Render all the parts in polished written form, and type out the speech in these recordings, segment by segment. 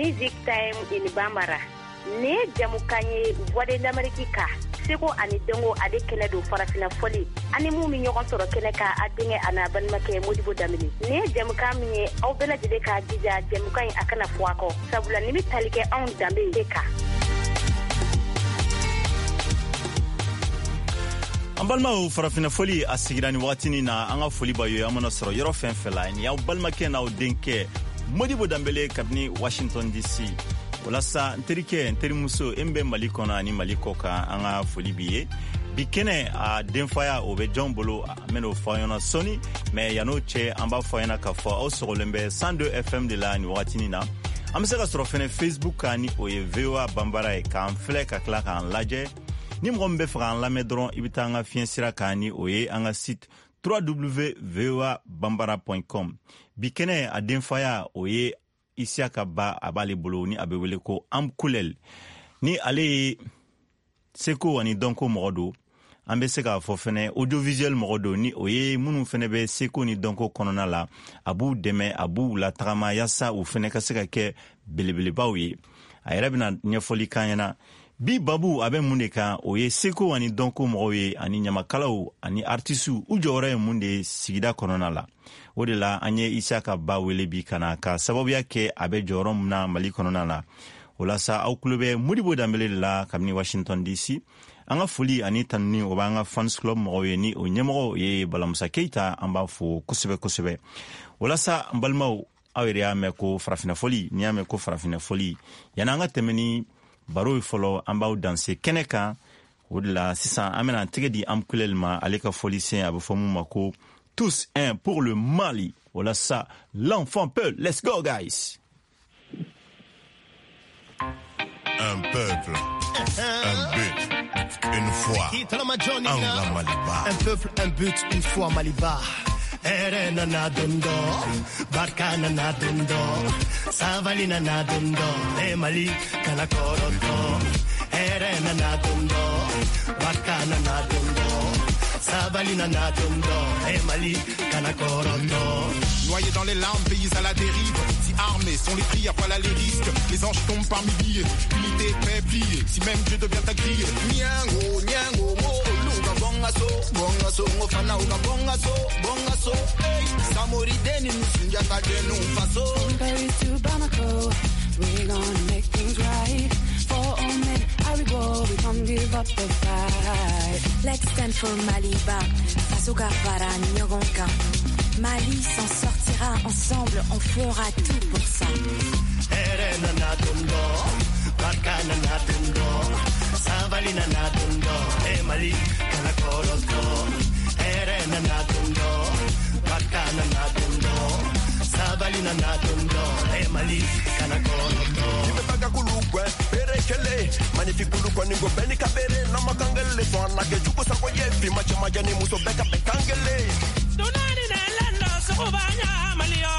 Music Time in Bambara. Ne jamukanye voix de l'Amérique ka. Seko ani dongo ade kele do farafina foli. Ani mu mi ñogon soro kele ka adinge ana ban make Modibo Damini. Ne jamuka mi aw bela jide ka jija jamuka akana fuako. Sabula ni mi talike on dambe ka. An balimaw farafina foli a sigira ni wagatini na an ka foli ba ye an mana sɔrɔ yɔrɔ fɛn fɛn la ni y'aw balimakɛ n'aw denkɛ Modibo Dambele kabini Washington DC. Walasa n terikɛ n terimuso n bɛ Mali kɔnɔ ani Mali kɔ kan an ka foli b'i ye. Bi kɛnɛ a denfaya o bɛ jɔn bolo an bɛn'o fɔ an ɲɛna sɔni mais yan'o cɛ an b'a fɔ an ɲɛna k'a fɔ aw sɔgɔlen bɛ 102 FM de la ni wagatini na. An bɛ se ka sɔrɔ fɛnɛ Facebook kan ni o ye VOA Bambara ye k'an filɛ ka tila k'an lajɛ. Ni mɔgɔ min bɛ fɛ k'an lamɛn dɔrɔn i bɛ taa an ka fiɲɛ sira kan ni o ye an ka site www.voabambara.com. Bi kɛnɛ a denfaya o ye Isiaka Ba a b'ale bolo ni a bɛ wele ko Amkulel. Ni ale ye seko ani dɔnko mɔgɔ don an bɛ se k'a fɔ fɛnɛ audiovisuel mɔgɔ don ni o ye minnu fɛnɛ bɛ seko ni dɔnko kɔnɔna la a b'u dɛmɛ a b'u latagama yaasa u fɛnɛ ka se ka kɛ belebelebaw ye. A yɛrɛ bɛna ɲɛfɔli k'an ɲɛna. Bi babu a bɛ mun de kan o ye seko ani dɔnko mɔgɔw ye ani ɲamakalaw ani artisiw u jɔyɔrɔ ye mun de ye sigida kɔnɔna la. O de la an ye Isiaka Ba wele bi kana ka sababuya kɛ a bɛ jɔyɔrɔ min na Mali kɔnɔna la. O la sa aw kulo bɛ Modibo Dambele de la kabini Washington DC. An ka foli ani tanuni o b'an ka fans club mɔgɔw ye ni o ɲɛmɔgɔ ye Balamusa Keita an b'a fo kosɛbɛ kosɛbɛ. O la sa n balimaw aw yɛrɛ y'a mɛn ko farafina foli n'i y'a mɛn ko farafina foli yan'an ka tɛmɛ ni baro yi fɔlɔ an b'aw danse kɛnɛ kan o de la sisan an bɛna tɛgɛ di Amkulel ma ale ka foli sen a bɛ fɔ mun ma ko tous un pour le Mali. O la sa l'enfant peut. Let's go guys. Un peuple, un but, une foi. Anga Maliba. Un peuple, un but, une foi Maliba. Erena na dundo, Barkana na dundo, Savalina na dundo, Mali kana koroto. Erena na dundo, Barkana na dundo, Savalina na dundo, Mali kana koroto. Noyés dans les larmes, pays à la dérive. Si armés sont les cris, à poil à les risques. Les anges tombent par milliers. Unité, paix, pliée. Si même Dieu devient ta grille. Nyango, nyango, mo. Luga bongaso, bongaso. Ngofana uga bongaso, bongaso. Hey, Samori deni nusinja kadenu faso. From Paris to Bamako, we're gonna make things right. For all men, Aribo, we can't give up the fight. Let's stand for Maliba. Fasuka para Nyogonka. Mali s'en sortira ensemble, on fera tout pour ça. Erena na dundo, Barkana na dundo, Savalina na dundo, Mali kana koroto. Erena na dundo, Barkana na dundo, Savalina na dundo, Mali kana koroto. Nimepaka kulukwe, perekele, magnifique kulukwe ningo beni kabere, namakangele, swana ke juko sa koyefi, macha majani muso beka bekangele. Donani na lando subanya malio.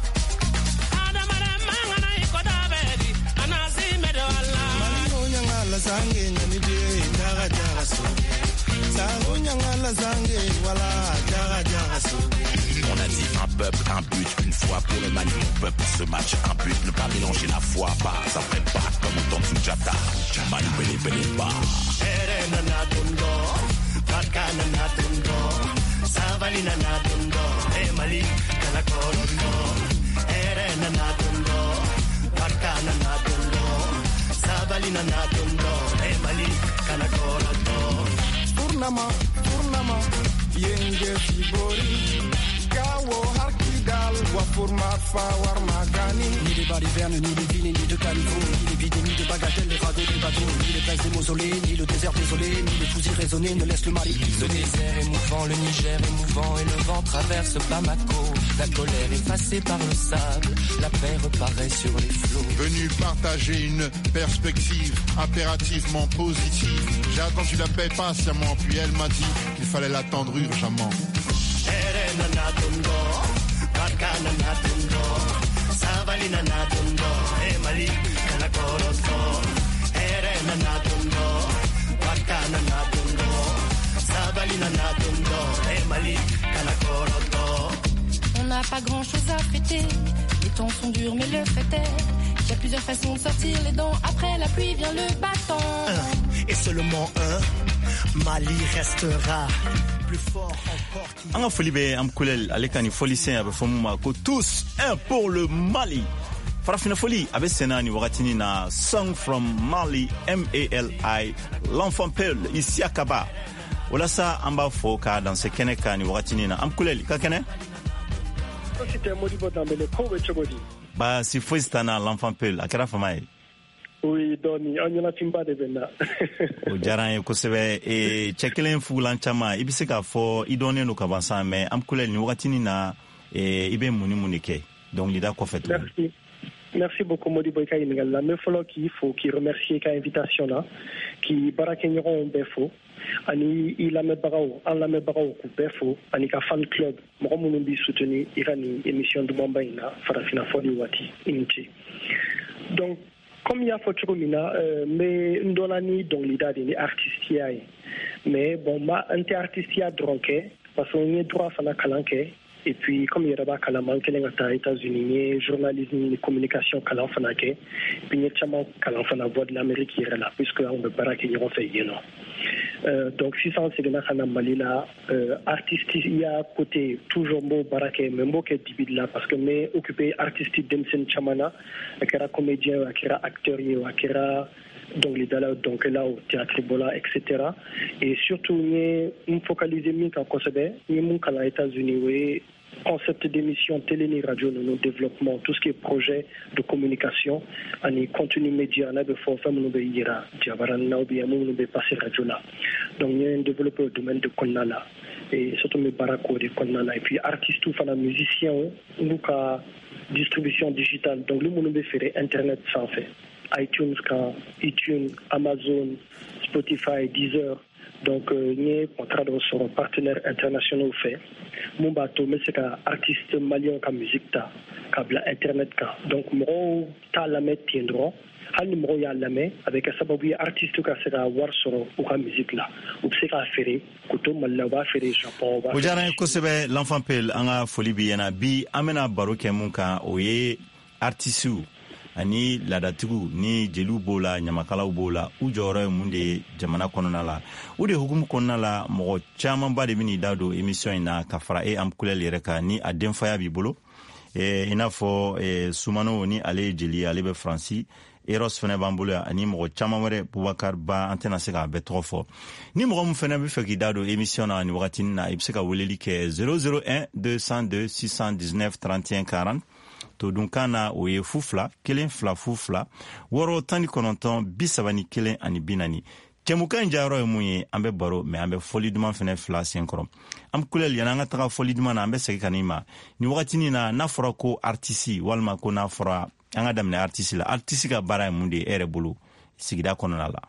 Ada mara mangana ikoda bedi, anasi medo alla. Malino nyangala zange nyamide, jaga jaga so. Sango nyangala zange wala jaga jaga so. On a dit un peuple, un but, une foi pour le Mali. Mon peuple pour ce match, un but, ne pas mélanger la foi, pas après pas, comme on tombe sous Jata. Mali bele bele ba. Erena na dundo, Barkana na dundo, Savalina na dundo, Mali kana koroto. Erena na dundo, Barkana na dundo, Savalina na dundo, Mali kana koroto. Purnama, Purnama, yenge fibori. Kawo harkidal wa format fa war magani. Ni les balivernes, ni les villes, ni de caniveau, ni les vides, ni de bagatelles, les radeaux, des bateaux, ni les places des mausolées, ni le désert désolé, ni les fusils raisonnés ne laissent le Mali. Le désert émouvant, le Niger émouvant, et le vent traverse Bamako. La colère effacée par le sable, la paix reparaît sur les flots. Venu partager une perspective impérativement positive. J'ai attendu la paix patiemment, puis elle m'a dit qu'il fallait l'attendre urgemment. Erena na dundo, Barkana na dundo, Savalina na dundo, Mali kana koroto. Erena na dundo, Barkana na dundo, Savalina na dundo, Mali kana koroto. On n'a pas grand chose à fêter, les temps sont durs mais le fait est qu'il y a plusieurs plusieurs façons de sortir les dents. Après la pluie vient le bâton. Et seulement un, Mali restera plus fort encore. Anga folibe am kulel alekani folisen abe fomuma ko tous un pour le Mali. Farafina foli abe senani wakatini na Song from Mali M-A-L-I l'enfant peul ici à Kaba. Wala sa amba foka dans ce keneka ni wakatini na am kulel ka kene. C'était Modibo Dambele ko we chogodi. Ba si foistana l'enfant peul akara famaye. Oui, doni anyala timba de bena. O jaran ko sebe e chekelen fulan chama ibise ka fo idone no kabansa mais am kulel ni wakatini na ibe muni ke. Donc lida ko fait. Merci. Merci beaucoup Modibo Kainingala. Mais follow qui faut qui remercier ka invitation là qui barakenyon befo. Ani il a me barao en la me barao ku befo ani ka fan club mo mo bi soutenir irani émission de Mambaina farafina fodi wati inti. Donc comme il y a Fochomina, mais ndolani donc l'idée des artistes mais bon ma anti artiste ya dronké parce qu'on est droit fana kalanké et puis comme il y a pas kalaman kelenga ta États-Unis journalisme communication kalan fana ke puis il y a chama kalan fana voix de l'Amérique qui est là puisque on ne pas qu'ils ont fait non. Donc 600 c'est na kana malila artiste il y a côté toujours beau baraké même beau que dibid là parce que mais occupé artistique d'Emsen Chamana akira comédien akira acteur akira donc les dalles donc là au théâtre Bola etc. et surtout nous focaliser mis en concept ni mon kala États-Unis oui concept d'émission télé ni radio nous développement tout ce qui est projet de communication ani contenu média na be fo fam no be yira jabaran na obi amu no be passer radio là donc nous développer le domaine de konnala et surtout mes barako de konnala et puis artiste ou fana musicien nous ka distribution digitale donc le monde be faire internet sans fait iTunes Amazon Spotify Deezer donc nous contrat de sur partenaires internationaux fait mon bateau mais c'est un artiste malien comme musique ta câble internet ka donc mo ta la mettre tiendron hal numéro ya la main avec un sababu artiste ka sera war sur ou ka musique là ou c'est ka faire koto malla ba faire Japon ba ujara ko sebe l'enfant pel anga folibi yana bi amena baroke munka oye artistu ani ladatigu ni jelu bola nyamakala bola u joro munde jamana konona la u de hukumu konona la mo chama ba de mini dado émission ina kafara am kulel reka ni adem faya bi bolo ina fo sumano ni ale jeli ale be franci eros fene bambula ani mo chama wore Boubacar Ba antena sega be trofo ni mo mu fene be feki dado émission na ni wakati na ibseka weleli ke 001 202 619 31 40 to dunkana oye fufla kelen fla fufla woro tani kononton bisabani kelen ani binani kemukan jaro e muye ambe baro me ambe foliduma fene fla senkoro am kulel yana nga taga foliduma na ambe seki kanima ni wakati ni na fora ko artisi walma ko na fora anga damne artisi la artisi ka bara munde ere bulu sigida konona la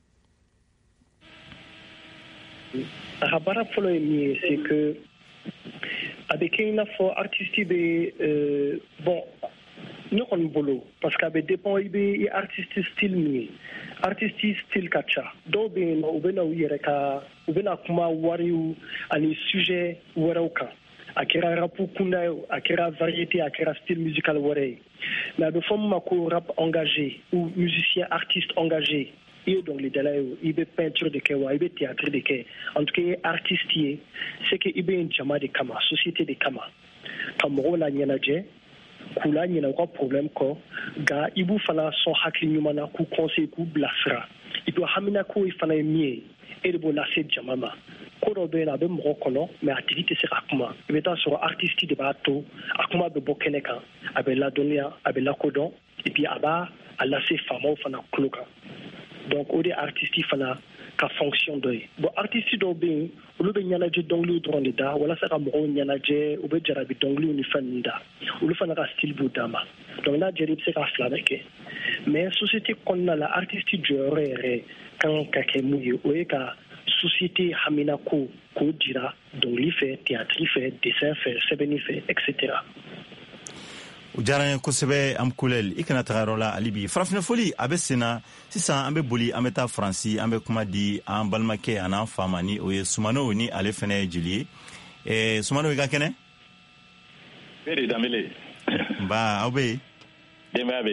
habara folo mi c'est que avec une affaire artistique bon nous on bolo parce qu'avec dépend et artistique style kacha donc ben ubena uyereka ubena kuma wariu ani sujet warauka akira rapu kundayo akira variété akira style musical warei mais de forme mako rap engagé ou musicien artiste engagé et donc les délais il be peinture de kewa il be théâtre de ke en tout cas artistique c'est que il be une jama de kama société de kama kamro la nyanaje kula nyina ko problème ko ga ibu fana son hakli nyumana ku conseil ku blasra ibu hamina ko ifana mie et de bona set jamama ko do be na be mo kono mais activité c'est akuma be ta sur artistique de bateau akuma be bokeneka abe la donia abe la kodon et puis aba ala se famo fana kloka donc au des artistes fana ka fonction de bon artiste do be lu be nyana je donglu dronde da wala sa ka mo nyana je ou be jarabi donglu ni fanda ou lu fana ka style budama donc là jerib c'est ka flaneke mais société qu'on a la artiste jore kan ka ke muyi o ka société hamina ko dira donc li fait théâtre fait dessin fait sebeni fait etc. Ujaranya kusebe am kulel ikana tagarola alibi farafina foli abesena sisa ambe boli ameta franci ambe kuma di am balmake ana famani oye sumano ni ale fene jili sumano ga kene beri damele ba obe dema bedi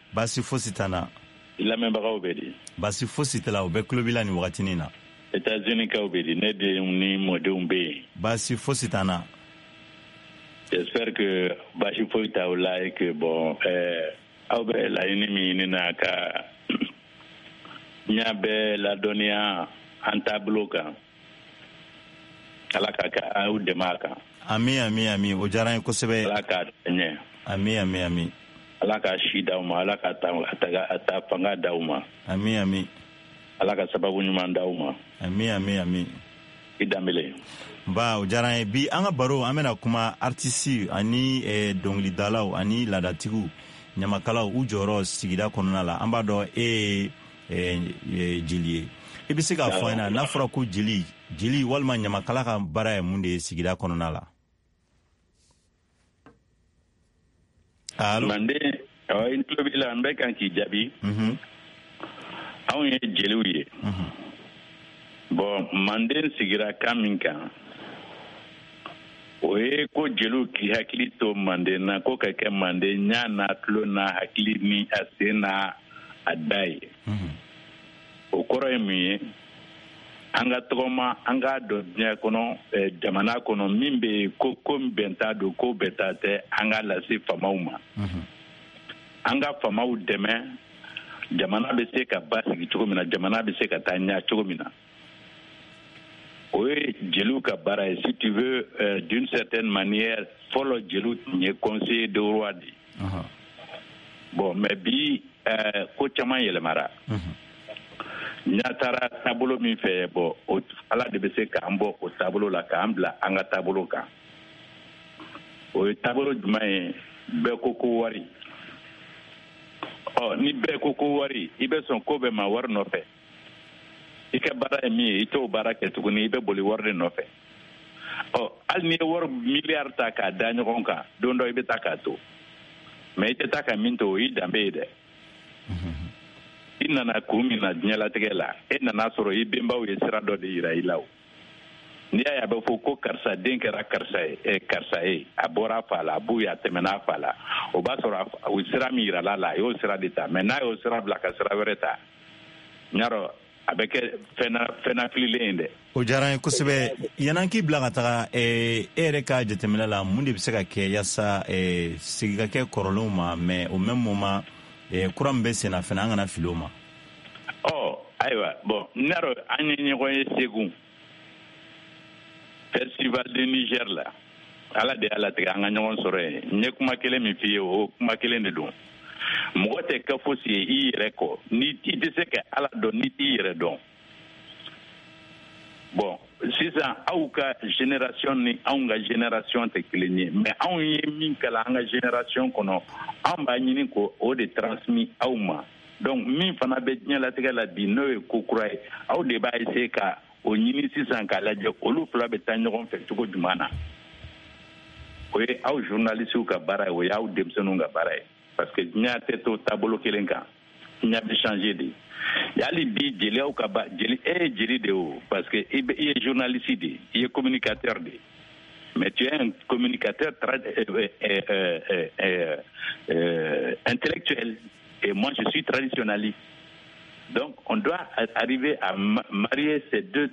Basi fosi tana. Lamɛnbagaw bɛ di. Basi fosi tala o bɛ tulo b'i la nin wagatinin na. États-Unis kaw bɛ di, ne denw ni mɔdenw bɛ yen. Basi fosi tana. J'espère que basi foyi t'aw la et que bon aw bɛ laɲini min ɲini na ka ɲa bɛ ladɔnniya an taabolo kan. Ala ka kɛ aw dɛmɛ a kan. Ami o diyara n ye kosɛbɛ. Ala k'a ɲɛ. Ami. Ala ka si d'aw ma, Ala ka ta fanga d'aw ma. Ami. Ala ka sababu ɲuman d'aw ma. Ami. I danbele. Ba o diyara n ye. Bi an ka baro an bɛna kuma artiste ani dɔnkilidalaw ani laadatigiw ɲamakalaw u jɔyɔrɔ sigida kɔnɔna la. An b'a dɔn e ye jeli ye. I bɛ se k'a fɔ an ɲɛna n'a fɔra ko jeli walima ɲamakala ka baara ye mun de ye sigida kɔnɔna la. Manden i tulo b'i la n bɛ kan k'i jaabi. Anw ye jeliw ye. Bon Manden sigira kan min kan o ye ko jeliw k'i hakili to Manden na ko ka kɛ Manden ɲa n'a tulo n'a hakili ni a sen n'a a da ye. O kɔrɔ ye mun ye an ka tɔgɔma an k'a dɔn diɲɛ kɔnɔ jamana kɔnɔ min bɛ ko min bɛn t'a don ko bɛɛ ta tɛ an ka lase famaw ma. An ka famaw dɛmɛ jamana bɛ se ka basigi cogo min na jamana bɛ se ka taa ɲɛ cogo min na. O ye jeliw ka baara ye si tu veux d'une certaine manière fɔlɔ jeliw tun ye conseiller de roi de. Bon mais bi ko caman yɛlɛmara. N'a taara taabolo min fɛ bon Ala de bɛ se k'an bɔ o taabolo la k'an bila an ka taabolo kan. O ye taabolo jumɛn ye bɛɛ ko wari. Ni bɛɛ ko wari i bɛ sɔn ko bɛɛ ma wari nɔfɛ. I ka baara ye min ye i t'o baara kɛ tuguni i bɛ boli wari de nɔfɛ. Hali n'i ye wari miliyari ta k'a da ɲɔgɔn kan don dɔ i bɛ taa k'a to. Mais i tɛ taa ka min to o y'i danbe ye dɛ. I nana kun min na diɲɛlatigɛ la e nana sɔrɔ i benbaw ye sira dɔ de yira i la o. N'i y'a ye a bɛ fɔ ko karisa den kɛra karisa ye a bɔra a fa la a b'u ye a tɛmɛna a fa la o b'a sɔrɔ o sira min yirala la a y'o sira de ta mais n'a y'o sira bila ka sira wɛrɛ ta n y'a dɔn a bɛ kɛ fɛn fililen ye dɛ. O diyara n ye kosɛbɛ yan'an k'i bila ka taga e yɛrɛ ka jateminɛ la mun de bɛ se ka kɛ yaasa sigi ka kɛ kɔrɔlenw ma mais au même moment kura min bɛ sen na fana an kana fili o ma. Ayiwa bon n y'a dɔn an ye ɲɔgɔn ye Segu festival de Niger la Ala de y'a latigɛ an ka ɲɔgɔn sɔrɔ yen n ye kuma kelen min f'i ye o kuma kelen de don mɔgɔ tɛ kɛ fosi ye i yɛrɛ kɔ ni i tɛ se ka Ala dɔn ni t'i yɛrɛ dɔn. Bon sisan aw ka génération ni anw ka génération tɛ kelen ye mais anw ye min kalan an ka génération kɔnɔ anw b'a ɲini ko o de transmis aw ma. Donc min fana bɛ diɲɛlatigɛ la bi n'o ye ko kura ye aw de b'a essayer ka o ɲini sisan k'a lajɛ olu fila bɛ taa ɲɔgɔn fɛ cogo jumɛn na. O ye aw journalistes ka baara ye o ye aw denmisɛnninw ka baara ye parce que diɲɛ tɛ to taabolo kelen kan diɲɛ bɛ changer de. Hali bi jeliyaw ka jeli e ye jeli de o parce que i ye journaliste de i ye communicateur de mais tu es un communicateur intellectuel et moi je suis traditionnaliste. Donc on doit arriver à marier ces deux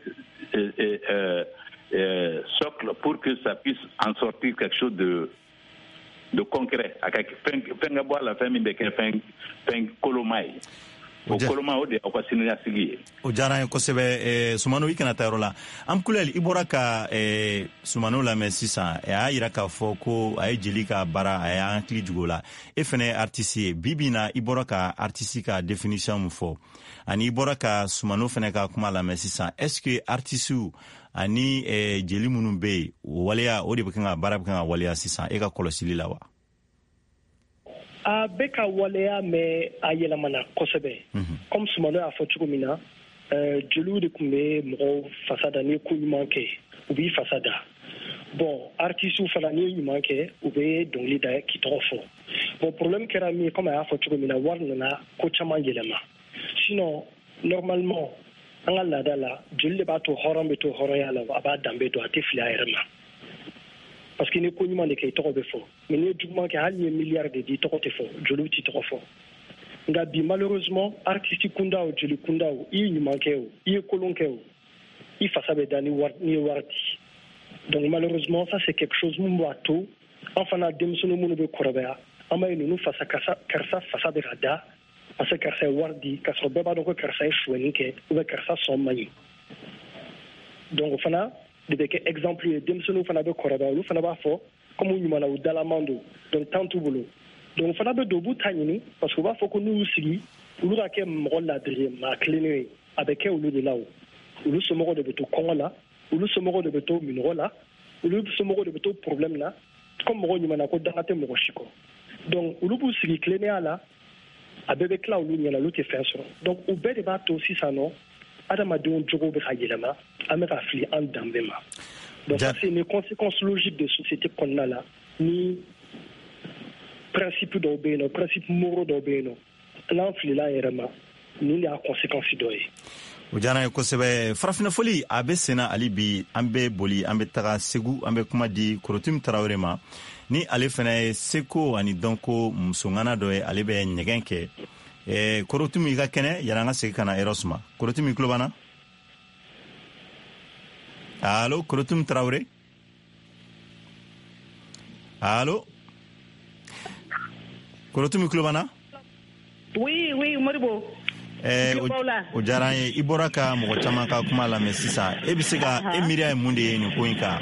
socles pour que ça puisse en sortir quelque chose de concret. Fɛn ka bɔ a la fɛn min bɛ kɛ fɛn koloma ye. O koloma o de aw ka siniɲɛsigi ye. O diyara n ye kosɛbɛ Sumano i kana taa yɔrɔ la an kulɛli i bɔra ka Sumano lamɛn sisan a y'a jira k'a fɔ ko a ye jeli ka baara a y'an hakili jigin o la e fana ye artiste ye bi bi in na i bɔra ka artiste ka définition min fɔ ani i bɔra ka Sumano fana ka kuma lamɛn sisan est-ce que artistes ani jeli minnu bɛ yen waleya o de bɛ kan ka baara bɛ kan ka waleya sisan e ka kɔlɔsili la wa? A bɛ ka waleya mais a yɛlɛmana kosɛbɛ. Comme Sumano y'a fɔ cogo min na jeliw de tun bɛ mɔgɔw fasada ni ko ɲuman kɛ u b'i fasada. Bon artistes fana ni ɲuman kɛ u bɛ dɔnkili da k'i tɔgɔ fɔ. Bon problème kɛra min ye comme a y'a fɔ cogo min na wari nana ko caman yɛlɛma. Sinon normalement an ka laada la jeli de b'a to hɔrɔn bɛ to hɔrɔnya la a b'a danbe don a tɛ fili a yɛrɛ ma. Parce que ni ko ɲuman de kɛ i tɔgɔ bɛ fɔ mais ni ye juguman kɛ hali ni ye miliyari de di i tɔgɔ tɛ fɔ jeliw t'i tɔgɔ fɔ. nga bi malheureusement artiste kunda o jeli kunda o i ɲumankɛ o i ye kolon kɛ o i fasa bɛ da ni ye wari di donc malheureusement ça c'est quelque chose mun b'a to an fana denmisɛnnin minnu bɛ kɔrɔbaya an b'a ye ninnu fasa karisa fasa bɛ ka da parce que karisa ye wari di k'a sɔrɔ bɛɛ b'a dɔn ko karisa ye suɲɛni kɛ ou bien karisa sɔn man ɲi donc o fana de bɛ kɛ exemple ye denmisɛnninw fana bɛ kɔrɔbaya olu fana b'a fɔ comme u ɲumanna u dalaman don donc temps t'u bolo donc fana bɛ don u b'u ta ɲini parce que u b'a fɔ ko n'u y'u sigi olu ka kɛ mɔgɔ ladiri ye maa tilennen ye a bɛ kɛ olu de la o olu somɔgɔw de bɛ to kɔngɔ la olu somɔgɔw de bɛ to minɔgɔ la olu somɔgɔw de bɛ to problème na comme mɔgɔ ɲumanna ko danga tɛ mɔgɔ si kɔ donc olu b'u sigi tilennenya la a bɛɛ bɛ tila olu ɲɛna olu tɛ fɛn sɔrɔ donc u bɛɛ de b'a to sisan nɔ adamadenw jogo bɛ ka yɛlɛma an bɛ ka fili an danbe ma donc ça c'est une conséquence logique de société kɔnɔna la ni principe dɔw bɛ yen nɔ principe moraux dɔw bɛ yen nɔ n'an filila an yɛrɛ ma nin de y'a conséquence dɔ ye o diyara ye kosɛbɛ farafina foli a bɛ senna hali bi an bɛ boli an bɛ taga segu an bɛ kuma di korotim tarawele ma ni ale fana ye seko ani dɔnko musongana dɔ ye ale bɛ ɲɛgɛn kɛ korotim i ka kɛnɛ yɛrɛ an ka segin ka na eros ma korotim i tulo b'an na allo korotim tarawele allo korotim i tulo b'an na oui Modibo o diyara ye i bɔra ka mɔgɔ caman ka kuma lamɛn sisan e bɛ se ka e miiriya ye mun de ye nin ko in kan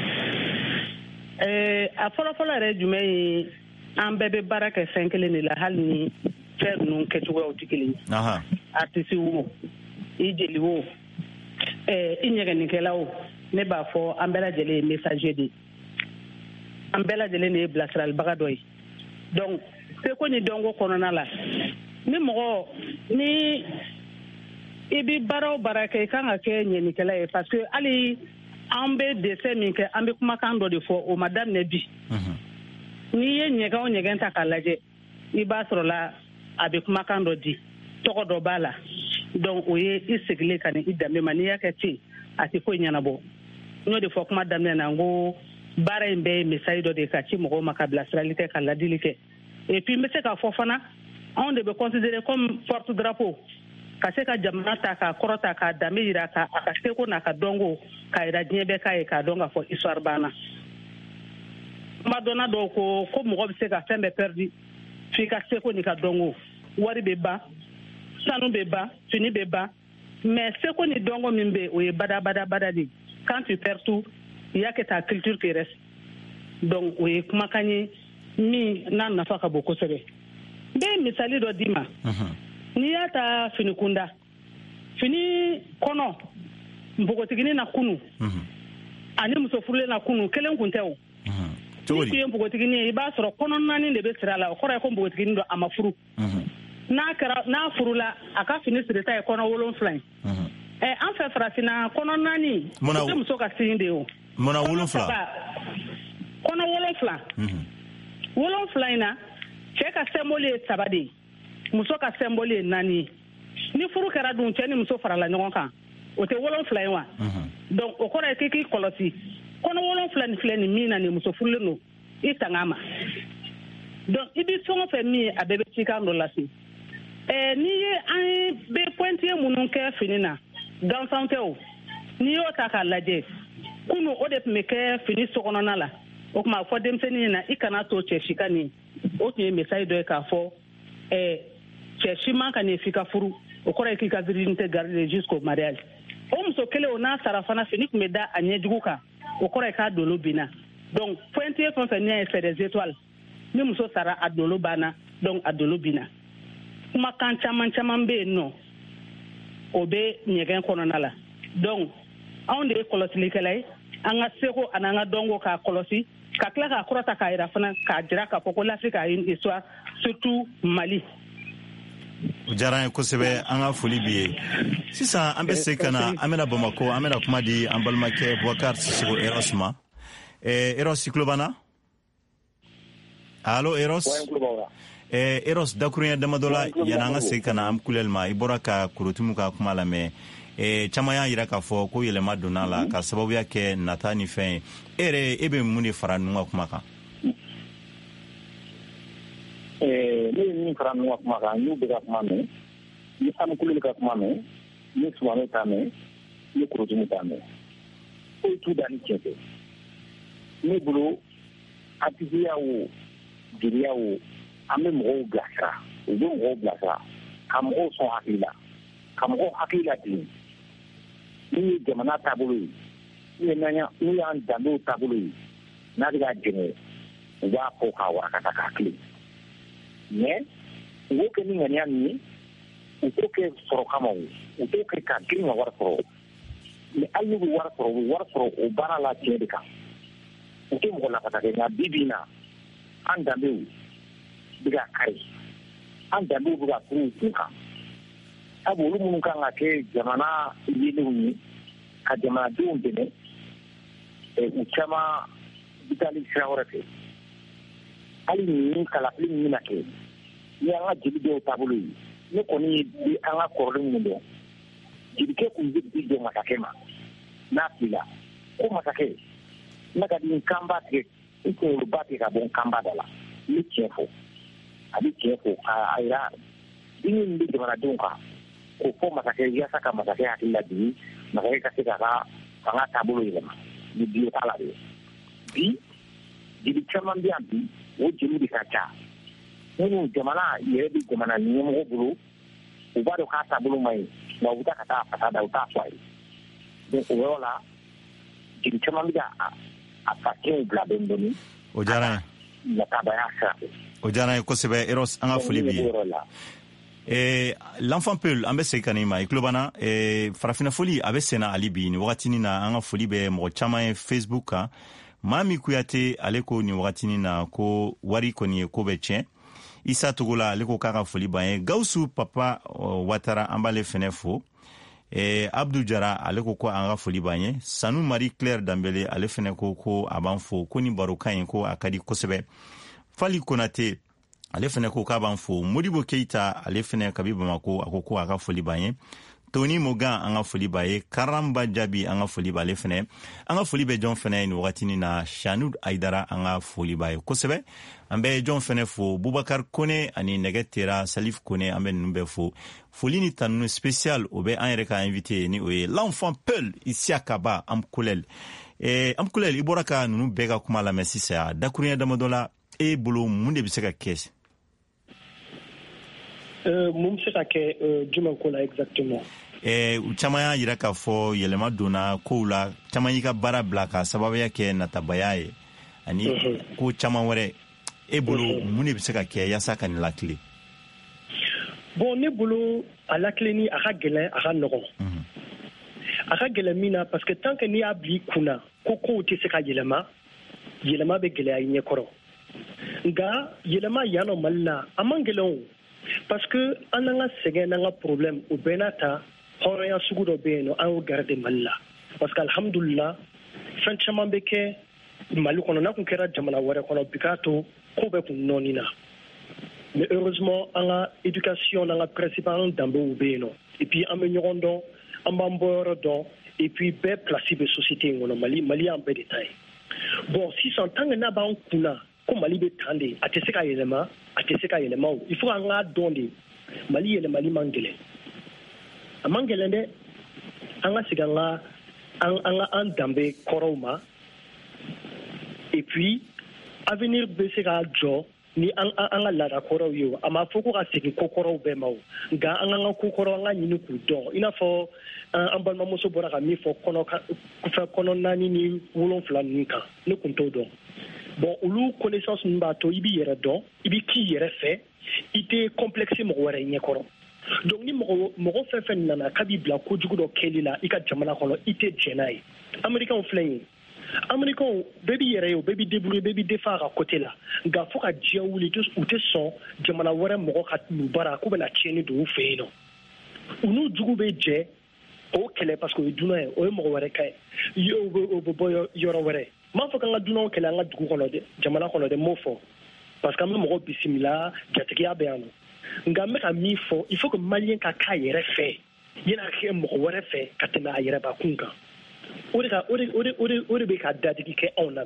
a fɔlɔfɔlɔ yɛrɛ jumɛn ye an bɛɛ bɛ baara kɛ fɛn kelen de la hali ni fɛn ninnu kɛcogoyaw tɛ kelen ye artiste wo i jeli wo i ɲɛgɛnnikɛla wo ne b'a fɔ an bɛɛ lajɛlen ye messager de an bɛɛ lajɛlen de ye bilasiralibaga dɔ ye donc seko ni dɔnko kɔnɔna la ni mɔgɔ ni i bɛ baara o baara kɛ i kan ka kɛ ɲɛnikɛla ye parce que hali an bɛ dessin min kɛ an bɛ kumakan dɔ de fɔ o ma daminɛ bi n'i ye ɲɛgɛn o ɲɛgɛn ta k'a lajɛ i b'a sɔrɔ la a bɛ kumakan dɔ di tɔgɔ dɔ b'a la donc o ye i sigilen ka ni i danbe ma n'i y'a kɛ ten a tɛ foyi ɲɛnabɔ n y'o de fɔ kuma daminɛ na n ko baara in bɛɛ ye message dɔ de ka ci mɔgɔw ma ka bilasirali kɛ ka ladili kɛ et puis n bɛ se k'a fɔ fana anw de bɛ considérer comme porte drapeau ka se ka jamana ta k'a kɔrɔta k'a danbe jira a ka seko n'a ka dɔnko k'a jira diɲɛ bɛɛ k'a ye k'a dɔn k'a fɔ histoire banna kuma dɔnna dɔw ko mɔgɔ bɛ se ka fɛn bɛɛ perdu f'i ka seko n'i ka dɔnko wari bɛ ban sanu bɛ ban fini bɛ ban mais seko ni dɔnko min bɛ o ye bada de quand tu perds tout il y a que ta culture qui reste donc o ye kumakan ye min n'a nafa ka bon kosɛbɛ n bɛ misali dɔ d'i ma n'i y'a ta fini kunda fini kɔnɔ npogotigini na kunu ani muso furulen na kunu kelen kun tɛ o ni tun ye npogotigini ye i b'a sɔrɔ kɔnɔ naani de bɛ siri a la o kɔrɔ ye ko npogotigini dɔ a ma furu n'a furula a ka fini sirita ye kɔnɔ 7 ye an fɛ farafinna kɔnɔ naani o tɛ muso ka sin de ye o munna 7 kɔnɔ 7 in na cɛ ka symbole ye 3 de ye muso ka symbole ye 4 ye ni furu kɛra dun cɛ ni muso farala ɲɔgɔn kan o tɛ 7 ye wa donc o kɔrɔ ye k'i kɔlɔsi kɔnɔ 7 ni filɛ nin min na nin muso furulen don i tanga ma donc i bɛ fɛn o fɛn min ye a bɛɛ bɛ cikan dɔ lase n'i ye an bɛ pointier minnu kɛ fini na gansan tɛ o n'i y'o ta k'a lajɛ kunu o de tun bɛ kɛ fini sokɔnɔna la o tuma a fɔ denmisɛnnin na i kana to cɛ si ka nin o tun ye message dɔ ye k'a fɔ cɛ si man ka nin f'i ka furu o kɔrɔ ye k'i ka virginité garder jusqu'au mariage o muso kelen o n'a sara fana fini tun bɛ da a ɲɛjugu kan o kɔrɔ ye k'a dolo binna donc pointier fɛn fɛn n'i y'a ye c'est des étoiles ni muso sara a dolo banna donc a dolo binna kumakan caman bɛ yen nɔ o bɛ ɲɛgɛn kɔnɔna la donc anw de ye kɔlɔsilikɛla ye an ka seko ani an ka dɔnko k'a kɔlɔsi ka tila k'a kɔrɔta k'a jira fana k'a jira k'a fɔ ko l'Afrique a une histoire surtout Mali. o diyara ye kosɛbɛ an ka foli b'i ye sisan an bɛ segin ka na an bɛna Bamako an bɛna kuma di an balimakɛ Boubacar Sisoko Eros ma Eros i tulo b'an na allo Eros Eros dakuruɲɛ damadɔ la yanni an ka segin ka na an kulɛli ma i bɔra ka Korotimu ka kuma lamɛn caman y'a jira k'a fɔ ko yɛlɛma donna la ka sababuya kɛ nata ni fɛn ye e yɛrɛ e bɛ mun de fara ninnu ka kuma kan ne ni fara no kuma ka ni be ka kuma me ni am kulul ka kuma me ni suwane ta me ni kurutu ta me ko tu da ni kete ni bulu atiya wo diriya wo ame mo gasa o mo gasa kam o so hakila din ni jamana tabulu ni nanya ni an dando tabulu na diga jene wa ko ka wa ka ta kli ne wo ke ni ngania ni o to ke soro kama o to ke ka kli war pro ni ayu war pro o bara la tiedika o ke mo la ka ta na bibina an dando diga kai an dando diga kuka abulu mun kan ake jamana yini ka jamana dun dene uchama bitali shawrate ali ni kala ni nake ni anga jibido tabulu ni koni di anga korlin mundo jibike ku jibido matakema na pila ko matake naka din kamba ke ko rubati ka bon kamba dala ni chefo abi chefo aira din ndi jamana dun ka ko fo matake ya saka matake hakila di matake ka sika ka tabulu ile di biyo tala de bi di chaman bi ambi o jimi di kacha ni jamana yere di jamana ni mo bulu o ba do ka tabulu mai na uta ka ta pata da uta swai de o la di chaman bi a patin bla bendoni o jara la tabayasa o jara ko sebe eros anga fulibi l'enfant peul ambe sekanima iklobana farafina foli abe sena alibi ni wakatini na anga foli be mo chama Facebook ka mami kuyate aleko ni wakatini na ko wari ko ni ko beche isa togola aleko kaka foli ba gausu papa watara ambale fenefo Abdou Jara aleko ko anga foli ba Sanu Marie Claire Dambele ale feneko ko abanfo ko ni barokan ko akadi kosebe Fali Konate ale fene ko ka ban fo Modibo Keita ale fene kabi Bamako akoko aka foli baye Tony Mogan anga foli baye Karamba Jabi anga foli ba ale fene anga foli be John fene ni wakati na Shanud Aidara anga foli baye kosebe ambe John fene fo Boubacar Kone ani Negetera Salif Kone ambe numbe fo foli ni tanu spécial obe an reka invité ni oye l'enfant Peul ici à Kaba Amkulel Amkulel iboraka nunu bega kuma la mesisa dakuria damadola e bolo munde biseka kesi mum se take juman ko la exactement chama yira ka fo yelema dona ko la chama yika bara blaka sababu yake na tabayaye ani ko chama wore e bolo munde biseka ke ya saka ni lakli bon ne bolo à la clé ni aka gelen aka nogo aka gelen mina parce que tant que ni abli kuna ko ti se ka yelema be gele ay nyekoro nga yelema yano malla amangelon parce que ananga segen nanga problème au benata horoya sugudo beno an garde malla parce que alhamdulillah fan chama beke malu kono na kun kera jamana wara kono bikato ko be kun nonina mais heureusement anga éducation nanga principal dambo beno et puis am nyondo am bamboro don et puis be placé de société ngono mali en be détail bon si son tang na ba kuna ko mali be tande ateseka yelema il faut anga donde mali yele mali mangele amangele nde anga siganga anga dambe koroma et puis avenir be seka jo ni anga la koro yo ama foko ka seki kokoro be mawo ga anga kokoro anga nyini ku do ina fo ambalma muso bora ka mi fo kono nani ni wolon flan nika ne kunto do bon ulu connaissance mba to ibi yere don ibi ki yere fait ite complexe mo wara nyekoro donc ni mo fe nana kabi bla ko jugo do kelila ika jamana kono ite jenai american flying american baby yere yo baby débrouiller baby defara côté là ga foka jiawuli tous ou te son jamana wara mo khat mu bara ko bela cheni do fe no unu jugo be je o kele parce que duna o mo wara kay yo bo yoro wara ma fo kanga duno kele nga dugu kono de jamana kono de mofo parce que même mo bisimila jatikia be anu ngame ka mi fo il faut que malien ka yere fe yena ke mo wara fe katena yere ba kunga ore be ka dadi ke on amini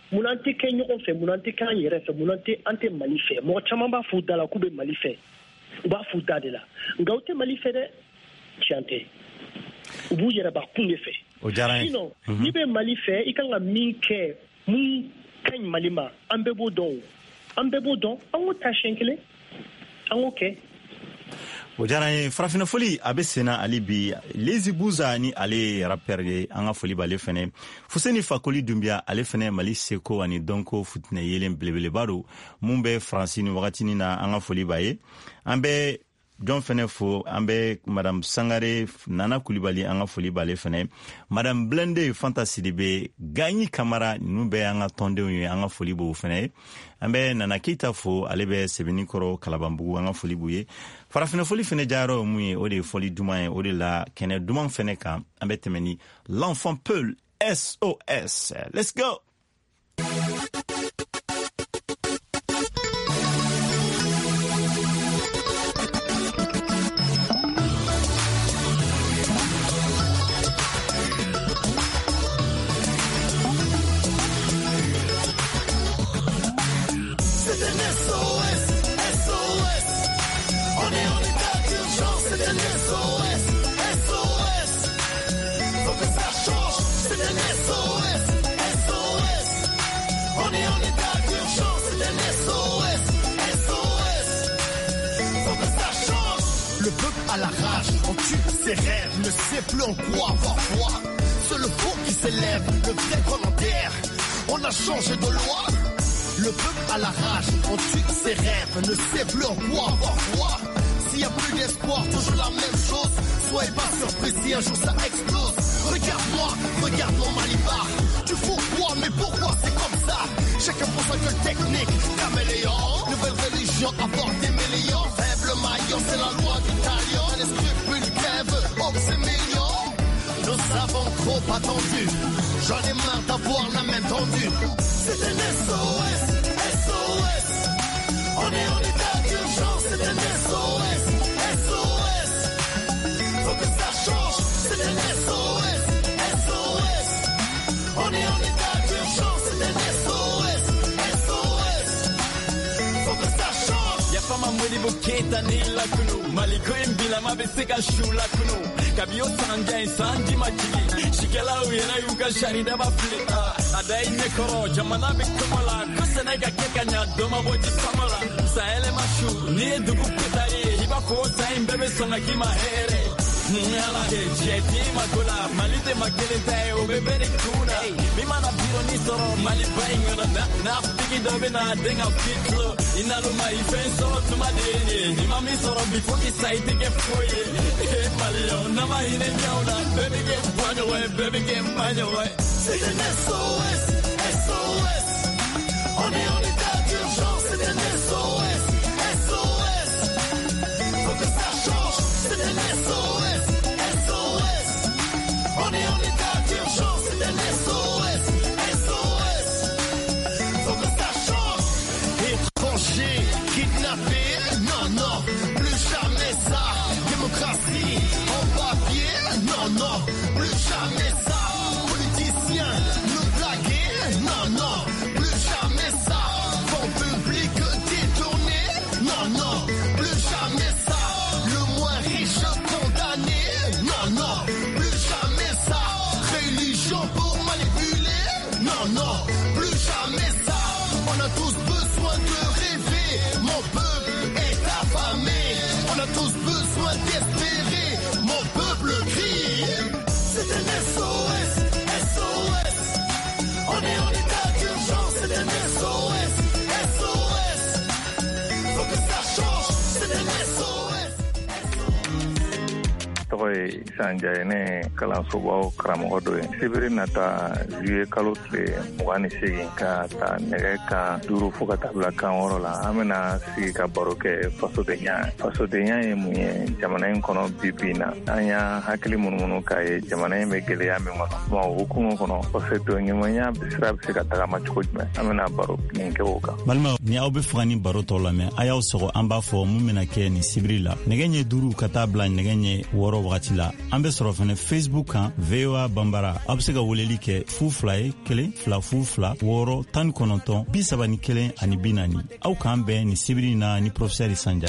mun an tɛ kɛ ɲɔgɔn fɛ, mun an tɛ k'an yɛrɛ fɛ, mun an tɛ Mali fɛ. Mɔgɔ caman b'a f'u da la k'u bɛ Mali fɛ, u b'a f'u da de la, nka u tɛ Mali fɛ dɛ, tiɲɛ tɛ. U b'u yɛrɛ bakun de fɛ. O diyara n ye. Sinon n'i bɛ Mali fɛ i kan ka min kɛ mun ka ɲi Mali ma, an bɛɛ b'o dɔn, an k'o ta siɲɛ kelen, an k'o kɛ. O diyara n ye. Farafina foli a bɛ senna hali bi. Lezi Buza ni ale ye rappeur ye, an ka foli b'ale fɛnɛ. Fuseni Fakoli Dunbiya ale fɛnɛ Mali seko ani dɔnko futinɛ yelen belebeleba don mun bɛ Faransi ni wagatinin na, an ka foli b'a ye. An bɛ jɔn fɛnɛ fo, an bɛ Madame Sangare Nana Kulibali, an ka foli b'ale fɛnɛ. Madame Blende Fanta Sidibe, Gagni Kamara, ninnu bɛ an ka tɔndenw ye, an ka foli b'o fɛnɛ ye. An bɛ Nana Keita fo, ale bɛ Sɛbɛnnikɔrɔ Kalabanbugu, an ka foli b'u ye. Farafina foli fɛnɛ jayɔrɔ mun ye, o de ye foli duman ye. O de la kɛnɛ duman fɛnɛ kan an bɛ tɛmɛ ni L'Enfant Peul, SOS. Let's go! À la rage, on tue ses rêves, ne sait plus en quoi avoir foi. C'est le faux qui s'élève, le vrai volontaire. On a changé de loi. Le peuple à la rage, on tue ses rêves, ne sait plus en quoi avoir foi. S'il y a plus d'espoir, toujours la même chose. Soyez pas surpris si un jour ça explose. Regarde-moi, regarde mon Malibar. Tu fous quoi, mais pourquoi c'est comme ça? Chacun pour sa gueule technique, caméléon. Nouvelle religion, apporte des millions. Faible maillon, c'est la loi du talion. Les scrupules crèvent, oh c'est mignon. Nous avons trop attendu. J'en ai marre d'avoir la main tendue. C'est un SOS, SOS. On est en état d'urgence, c'est un SOS, SOS. Faut que ça change, c'est un SOS, SOS. On est en état d'urgence, c'est un SOS, SOS. Faut que ça change. Y'a pas ma mweli buketa ni la kunu. Maliko imbila mabeseka shu la kunu. Kabio sanja insanji majigi. Shikela uyena yuka sharida baflita. Adai nekoro jamana bikumala. Kusenega kekanya doma boji samala. Saele mashu ni dugu kutari. Hiba kosa imbebe songa kima here. Nyala he jeti makula. Malite makelete ubebere kuna. Mimana biro ni soro malibaingona. Na figi dobe na denga fitlo. Inaluma ifenso tumadeni. Nimami soro bifo isaite ke foye. Malio namahine nyauna. Baby get run away, baby get run away. C'est un SOS, SOS. On est en état d'urgence, c'est un SOS, SOS. Faut que ça change, c'est un SOS, SOS. On est en état d'urgence, c'est un SOS, SOS. Faut que ça change. Étrangers, kidnappés, non, non, plus jamais ça. Démocratie, en papier, non, non, plus jamais ça. Politiciens, nous blaguer, non, non, plus jamais ça. Fonds publics détournés, non, non, plus jamais ça. Le moins riche condamné, non, non, plus jamais ça. Religion pour manipuler, non, non, plus jamais ça. On a tous besoin de rêver, mon peuple est affamé. On a tous besoin d'espérer, mon peuple crie. C'est un SOS, SOS. On est en état d'urgence, c'est un SOS, SOS. Faut que ça change, c'est un SOS. tɔgɔ ye Sanjaye ne kalansobaw karamɔgɔ dɔ ye sibiri nata juye kalo tile 28 ka ta nɛgɛ kan 5 fo ka taa bila kan 6 la an bɛna sigi ka baro kɛ fasodenya fasodenya ye mun ye jamana in kɔnɔ bi na an y'a hakili munumunu k'a ye jamana in bɛ gɛlɛya min kɔnɔ o hukumu kɔnɔ fasodonɲumanya sira bɛ se ka tagama cogo jumɛn an bɛna baro nin kɛ o kan balima ni aw bɛ faga ni baro tɔw lamɛn a y'aw sɔgɔ an b'a fɔ mun bɛna kɛ nin sibiri la nɛgɛ ɲɛ 5 ka taa bila nɛgɛ ɲɛ 6 wagati la an bɛ sɔrɔ fɛnɛ Facebook kan VOA Bambara. A bɛ se ka weleli kɛ 02-2-2-6-19-31 aw k'an bɛn ni sibiri na ni professeur Sanja.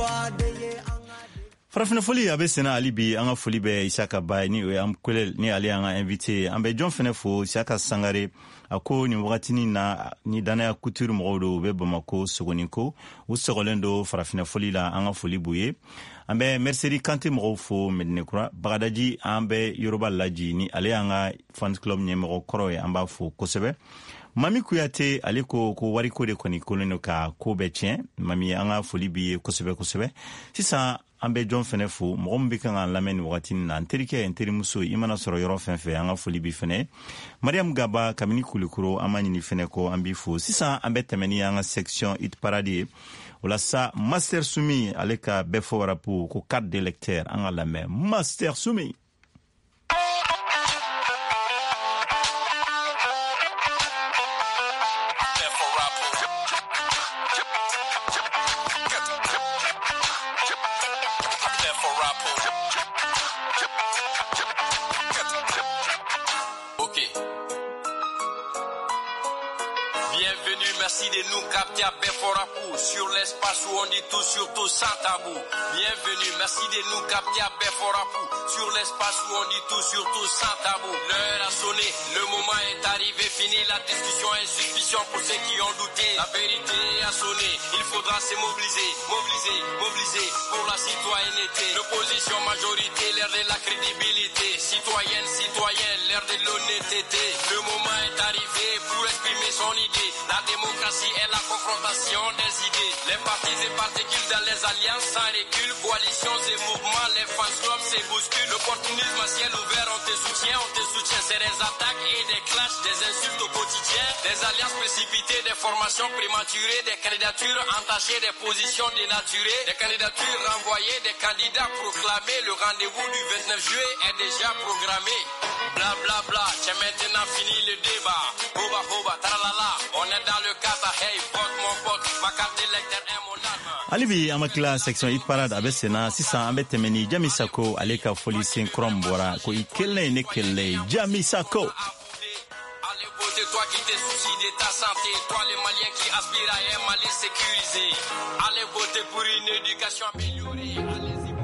Farafina foli a bɛ sena ali bi an ka foli bɛ Isaka Ba ni o ye am kolel ni ale an ka invité an bɛ jɔn fɛnɛ fo Isaka Sangare a ko ni wagatini na ni danaya couture mɔgɔw do bɛ Bamako Sogoniko u sɔgɔlen do farafina foli la an ka foli b'u ye an bɛ Mercedes Kante mɔgɔw fo Medinekura Bagadaji an bɛ Yoruba Laji ni ale an ka fans club ɲɛmɔgɔ kɔrɔ ye an b'a fo kosɛbɛ Mami Kuyate ale ko wariko de kɔni koleno ka ko bɛ tiɲɛ Mami an ka foli b'i ye kosɛbɛ sisan an bɛ jɔn fɛnɛ fo mɔgɔ min bɛ kan ka lamɛn ni wagati na n terikɛ n terimuso i mana sɔrɔ yɔrɔ fɛn fɛn an ka foli bi fɛnɛ Mariam Gaba kabini Kulikoro an ma ɲini fɛnɛ ko an bi fo sisan an bɛ tɛmɛ ni an ka section hit parade ye o la sa Master Sumi ale ka bɛɛ fɔ warapu ko carte d'électeur an ka lamɛn Master Sumi sur l'espace où on dit tout surtout sans tabou. Bienvenue, merci de nous capter à Beforapou. Sur l'espace où on dit tout surtout sans tabou. L'heure a sonné, le moment est arrivé, fini la discussion et suspicion pour ceux qui ont douté. La vérité a sonné, il faudra se mobiliser pour la citoyenneté. L'opposition majorité, l'ère de la crédibilité. Citoyenne, l'ère de l'honnêteté. Le moment est arrivé pour exprimer son idée. La démocratie est la confrontation des idées. Les partis et particules dans les alliances sans recul. Coalitions et mouvements, les fans clubs se bousculent. L'opportunisme à ciel ouvert, on te soutient. C'est des attaques et des clashs, des insultes au quotidien. Des alliances précipitées, des formations prématurées. Des candidatures entachées, des positions dénaturées. Des candidatures renvoyées, des candidats proclamés. Le rendez-vous du 29 juillet est déjà programmé. Bla bla bla, j'ai maintenant fini le débat. Hoba hoba, taralala, on est dans le kata. Hey, vote mon pote, ma carte d'électeur est mon arme. Alibi amakila section hit parade abe sena sisan an bɛ tɛmɛ ni Jami Sako ale ka foli sen kɔrɔn bɔra ko i kelen ne kelen Jami Sako. C'est toi qui te soucies de ta santé, toi les Maliens qui aspirent à un Mali sécurisé. Allez voter pour une éducation améliorée. Allez-y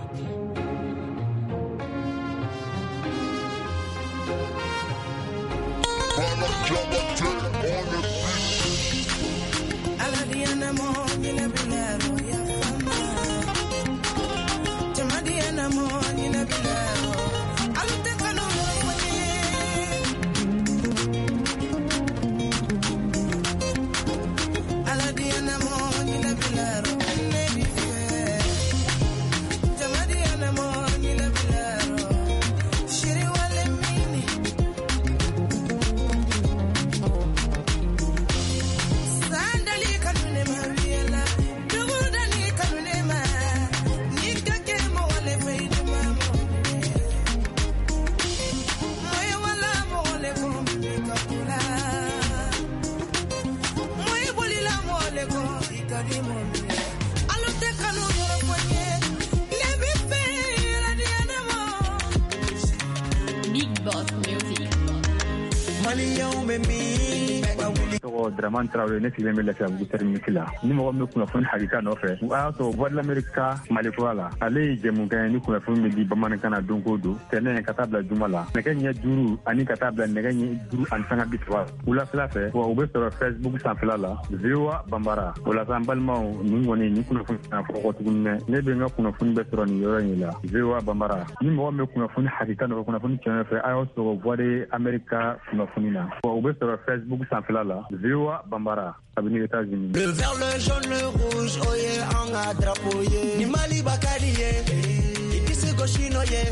Draman Traoré ne sigilen bɛ lafiya bugu terminus la ni mɔgɔ min bɛ kunnafoni hakika nɔfɛ o y'a sɔrɔ voix de l'Amérique Malikura la ale ye jɛmukan ye ni kunnafoni bɛ di bamanankan na don o don tɛnɛ ka taa bila juma la nɛgɛ ɲɛ 5 ani ka taa bila nɛgɛ ɲɛ 5 ani 30 wulafɛla fɛ wa u bɛ sɔrɔ Facebook sanfɛla la VOA Bambara o la an balimaw nin kɔni ni kunnafoni na fɔ tuguni dɛ ne bɛ n ka kunnafoni bɛ sɔrɔ nin yɔrɔ in la VOA Bambara ni mɔgɔ min bɛ kunnafoni hakika nɔfɛ kunnafoni tiɲɛ fɛ a y'aw sɔrɔ voix de l'Amérique kunnafoni na wa u bɛ sɔrɔ Facebook sanfɛla la VOA Bambara. Le vert, le jaune, le rouge, oye, anga drapeau ye. Ni Mali Bakari ye. Idisi Goshino ye.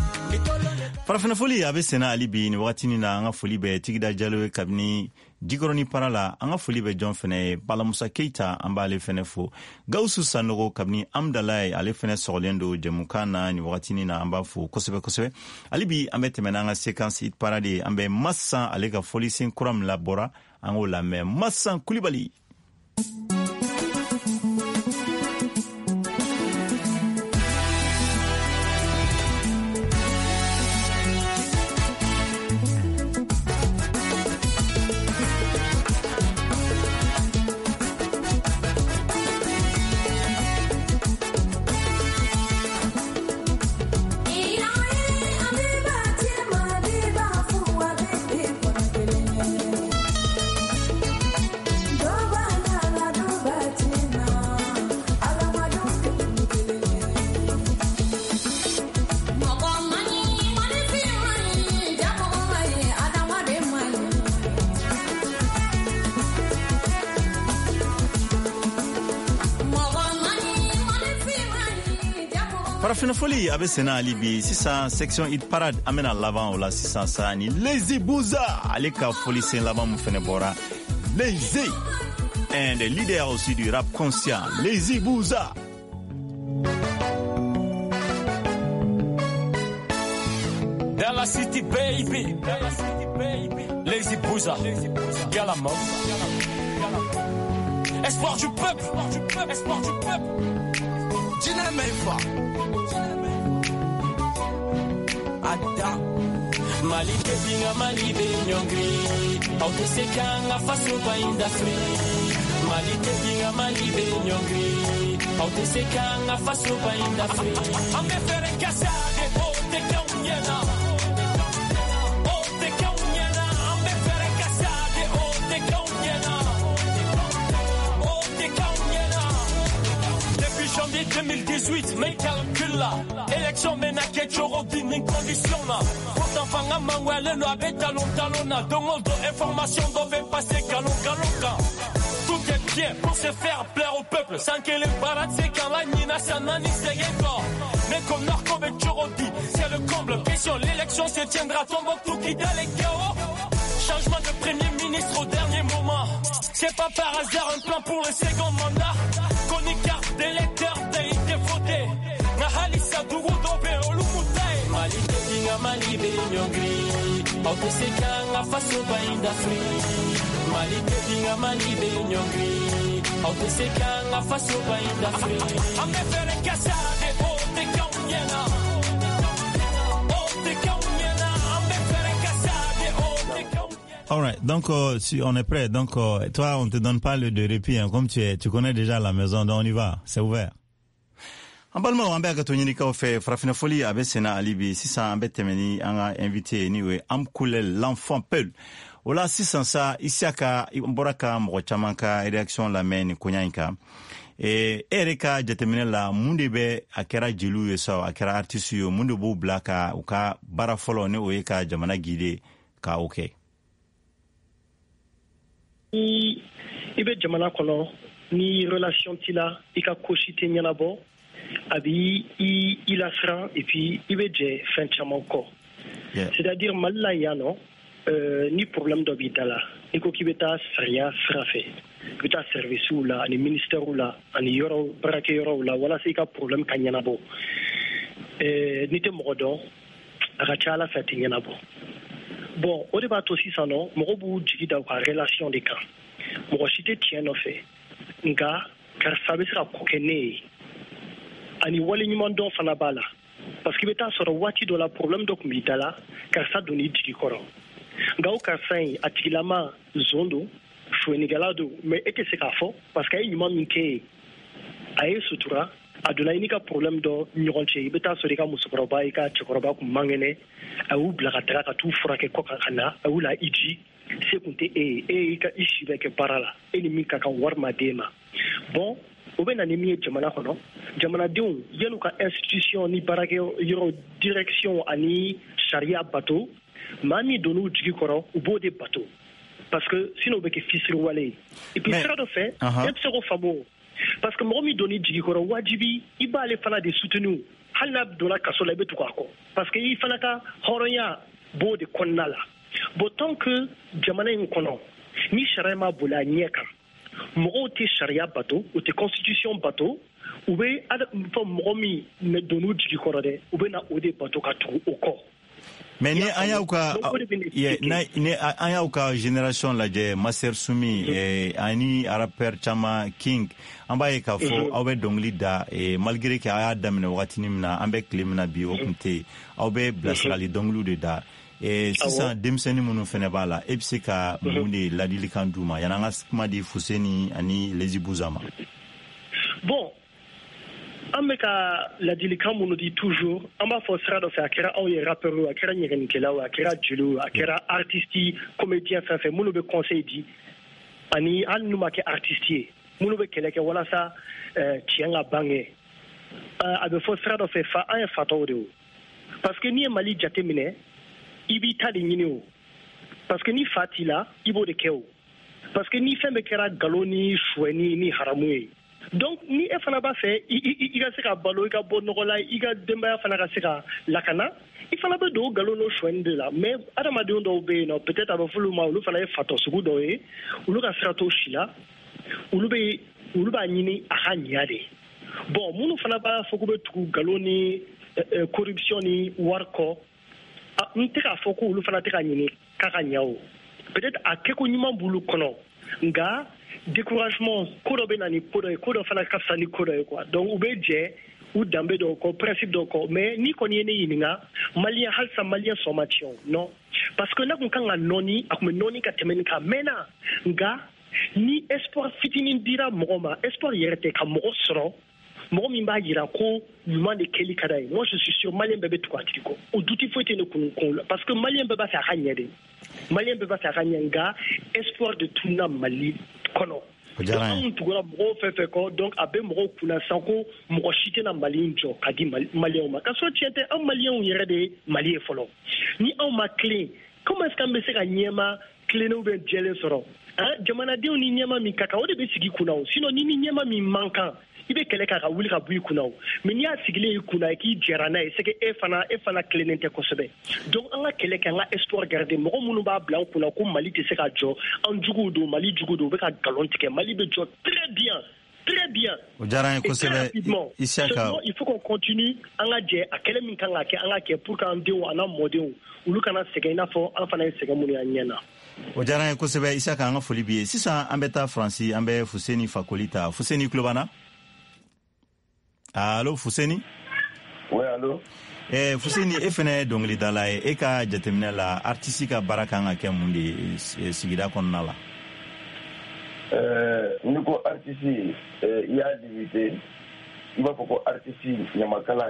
Farafina foli a bɛ sena ali bi ni wagatini na an ka foli bɛ Tigida Jalo ye kabini Jikɔrɔni para la an ka foli bɛ jɔn fɛnɛ ye Balamusa Keita an b'ale fɛnɛ fo Gawusu Sanogo kabini Amdalaye ale fɛnɛ sɔgɔlen do jɛmukan na ni wagatini na an b'a fo kosɛbɛ ali bi an bɛ tɛmɛ n'an ka séquence hit parade an bɛ Massan ale ka foli sen kura min labɔra an k'o lamɛn Massan Kulibali. Farafinafoli abe sena alibi sisan section hit parade amena l'avant o la sisan sa ni Lazy Bouza ale ka foli sen l'avant mu fene bora Lazy and the leader aussi du rap conscient Lazy Bouza. Dans la city baby, Lazy Bouza, Galamon. Espoir du peuple, espoir du peuple. Gina Mefa. Ada. Malike binga malibe nyongri. Auto sekanga faso pa industry. Malike binga malibe nyongri. Auto sekanga faso pa industry. Ame fere kasade o te kaunyena. O te kaunyena. Ame fere kasade o te kaunyena. O te kaunyena. Depuis janvier 2018, mais calcule là. Élection mena ketchoro dini condition là. Pourtant fanga mangwele no abe talon dongo information doit passer galon. Tout est bien pour se faire plaire au peuple. Sans que les barats c'est quand la nina sanani c'est encore. Mais comme Narco Chorodi, c'est le comble. Question l'élection se tiendra Tombouctou qui dans les chaos. Changement de premier ministre au dernier moment. C'est pas par hasard un plan pour le second mandat. Koni carte d'électeur t'as été voté. Nahalisa Dougou Dobe Olumutai. Mali Tebinga Mali Benyongri. Auto Sekanga Faso Bainda Free. Mali Tebinga Mali Benyongri. Auto Sekanga Faso Bainda Free. Ame Fere Kasade O Te Kaunyena. O Te Kaunyena. Ame Fere Kasade O Te Kaunyena. Alright, donc si on est prêt, donc toi on te donne pas le de répit, hein, comme tu connais déjà la maison, donc on y va, c'est ouvert. En balma on ka tonyini ka fait Farafinafoli abe sena alibi sisan ambe temeni anga invité niwe amkulel l'enfant peul. Ola sisan sa isiaka mboraka mko chamanka réaction la main konyanka. Ereka jatemene la munde be akera jelu yeso akera artiste yo munde bo blaka uka bara follow ne oyeka jamana gide ka okay. Ibe jamana kono ni relation tila ika koshite nyanabo abi il a franc et puis ibe je fin chamako. C'est-à-dire malaya no ni problème d'hôpital et ko kibeta saria frafe. Beta service ou là ani ministère ou là ani yoro brake yoro là wala c'est ka problème kanyanabo. Ni te modo rachala fati nyanabo. Bon, au débat aussi ça non, mo bu jigi da ka relation de cas. Mo cité tien en fait. Nga car service ra kokene ani wali nyuma don fana bala parce que beta soro wati do la problème donc mitala car ça doni jigi koro. Nga o ka sai atilama zondo fweni galado mais ete se ka fo parce que nyuma minke aye sutura aduna inika problème do nyoronche beta sori ka musukroba ika chokroba ku mangene au blakatra ka tu frake koka kana au la iji sekunte ika ishi veke parala eni mika ka warma dema bon obena ni mi jamana kono jamana dion yelu ka institution ni barake yoro direction ani sharia bateau mami donu jigi koro ubo de bateau parce que sinon beke fisri wale et puis ça de fait et zéro famo parce que mo mi doni jigi koro wajibi iba le fana de soutenu halna dola kasola betu ko parce que il fana ka horonya bo de konnala bon tant que jamana in kono ni sharia ma bula nyeka mo te sharia bateau ou te constitution bateau ou be ada mo mi ne donu jigi koro de ou be na ode bateau ka tu oko. Mais ni ayauka ni ayauka génération la je Master Sumi ani rapper chama King ambaye ka fo awbe dongli da malgré que aya damne watini mina ambe klimna bi okunte awbe blasali donglu de da sisan demseni munu fene bala epsika munde ladili kanduma yananga kuma di Fuseni ani Lazy Bouza ma. Bon Ameka la dilikam nous dit toujours amba fosra do fa kera o rappeur o kera nyeren kela o kera julu kera artiste comédien fait munu be conseil dit ani an numa ke artiste munu be kele ke wala sa tianga bangé abe fosra do fa un fato de parce que ni mali jatemine ibi tali nyino parce que ni fatila ibo de keo parce que ni fembe kera galoni choueni ni haramwe donc ni e fana b'a fɛ i ka se ka balo i ka bɔ nɔgɔ la i ka denbaya fana ka se ka lakana i fana bɛ don nkalon n'o suɲɛni de la mais adamadenw dɔw bɛ yen nɔ peut-être a bɛ f'olu ma olu fana ye fatɔ sugu dɔw ye olu ka sira t'o si la olu b'a ɲini a ka ɲɛ de bon minnu fana b'a fɔ k'u bɛ tugu nkalon ni corruption ni wari kɔ n tɛ k'a fɔ ko olu fana tɛ ka ɲini k'a ka ɲɛ o peut-être a kɛko ɲuman b'olu kɔnɔ nka découragement ko dɔ bɛ na ni ko dɔ ye ko dɔ fana ka fisa ni ko dɔ ye quoi donc u bɛ jɛ u danbe dɔw kɔ principe dɔw kɔ mais ni kɔni ye ne ɲininka maliyɛn halisa maliyɛn sɔn ma tiɲɛ non parce que n'a kun kan ka nɔɔni a kun bɛ nɔɔni ka tɛmɛ nin kan mɛnna nka ni espoir fitinin dira mɔgɔ ma espoir yɛrɛ tɛ ka mɔgɔ sɔrɔ mɔgɔ min b'a jira ko ɲuman de kɛli ka d'a ye moi je suis sûr maliyɛn bɛɛ bɛ tugu a tigi kɔ o duti foyi tɛ ne kun la parce que maliyɛn bɛɛ b'a fɛ a ka ɲɛ de maliyɛn bɛɛ b'a fɛ a ka ɲɛ nka espoir de tununa mali kɔnɔ anw tugura mɔgɔw fɛn fɛn kɔ donc a bɛ mɔgɔw kunna sisan ko mɔgɔ si tɛna mali in jɔ ka di maliyɛnw ma ka sɔrɔ tiɲɛ tɛ anw maliyɛnw yɛrɛ de ye mali ye fɔlɔ ni anw ma tilen comment est-ce que an bɛ se ka ɲɛma tilennenw bɛ jɛlen sɔrɔ jamanadenw ni ɲɛma min ka kan o de bɛ sigi kunna o sinon ni ɲɛma min man kan i bɛ kɛlɛ k'a ka wuli ka bɔ i kunna o mais n'i y'a sigilen i kunna i k'i jɛra n'a ye c'est que e fana tilennen tɛ kosɛbɛ donc an ka kɛlɛ kɛ an ka espoir garder mɔgɔ minnu b'a bila an kunna ko mali tɛ se ka jɔ an juguw don mali jugu don u bɛ ka nkalon tigɛ mali bɛ jɔ très bien o diyara an ye kosɛbɛ Isiyaka il faut qu'on continue an ka jɛ a kɛlɛ min kan ka kɛ an ka kɛ pour que an denw an n'a mɔdenw olu kana sɛgɛn i n'a fɔ an fana ye sɛgɛn minnu y'an ɲɛ na o diyara an ye kosɛbɛ Isiyaka an ka foli b'i ye sisan an bɛ taa Faransi an bɛ Fuseni Fakoli ta Fuseni tulo b'an na allo Fuseni oui allo Fuseni e fɛnɛ ye dɔnkilidala ye e ka jateminɛ la artiste ka baara kan ka kɛ mun de sigida kɔnɔna la ni ko artiste i y'a divise i b'a fɔ ko artiste ɲamakala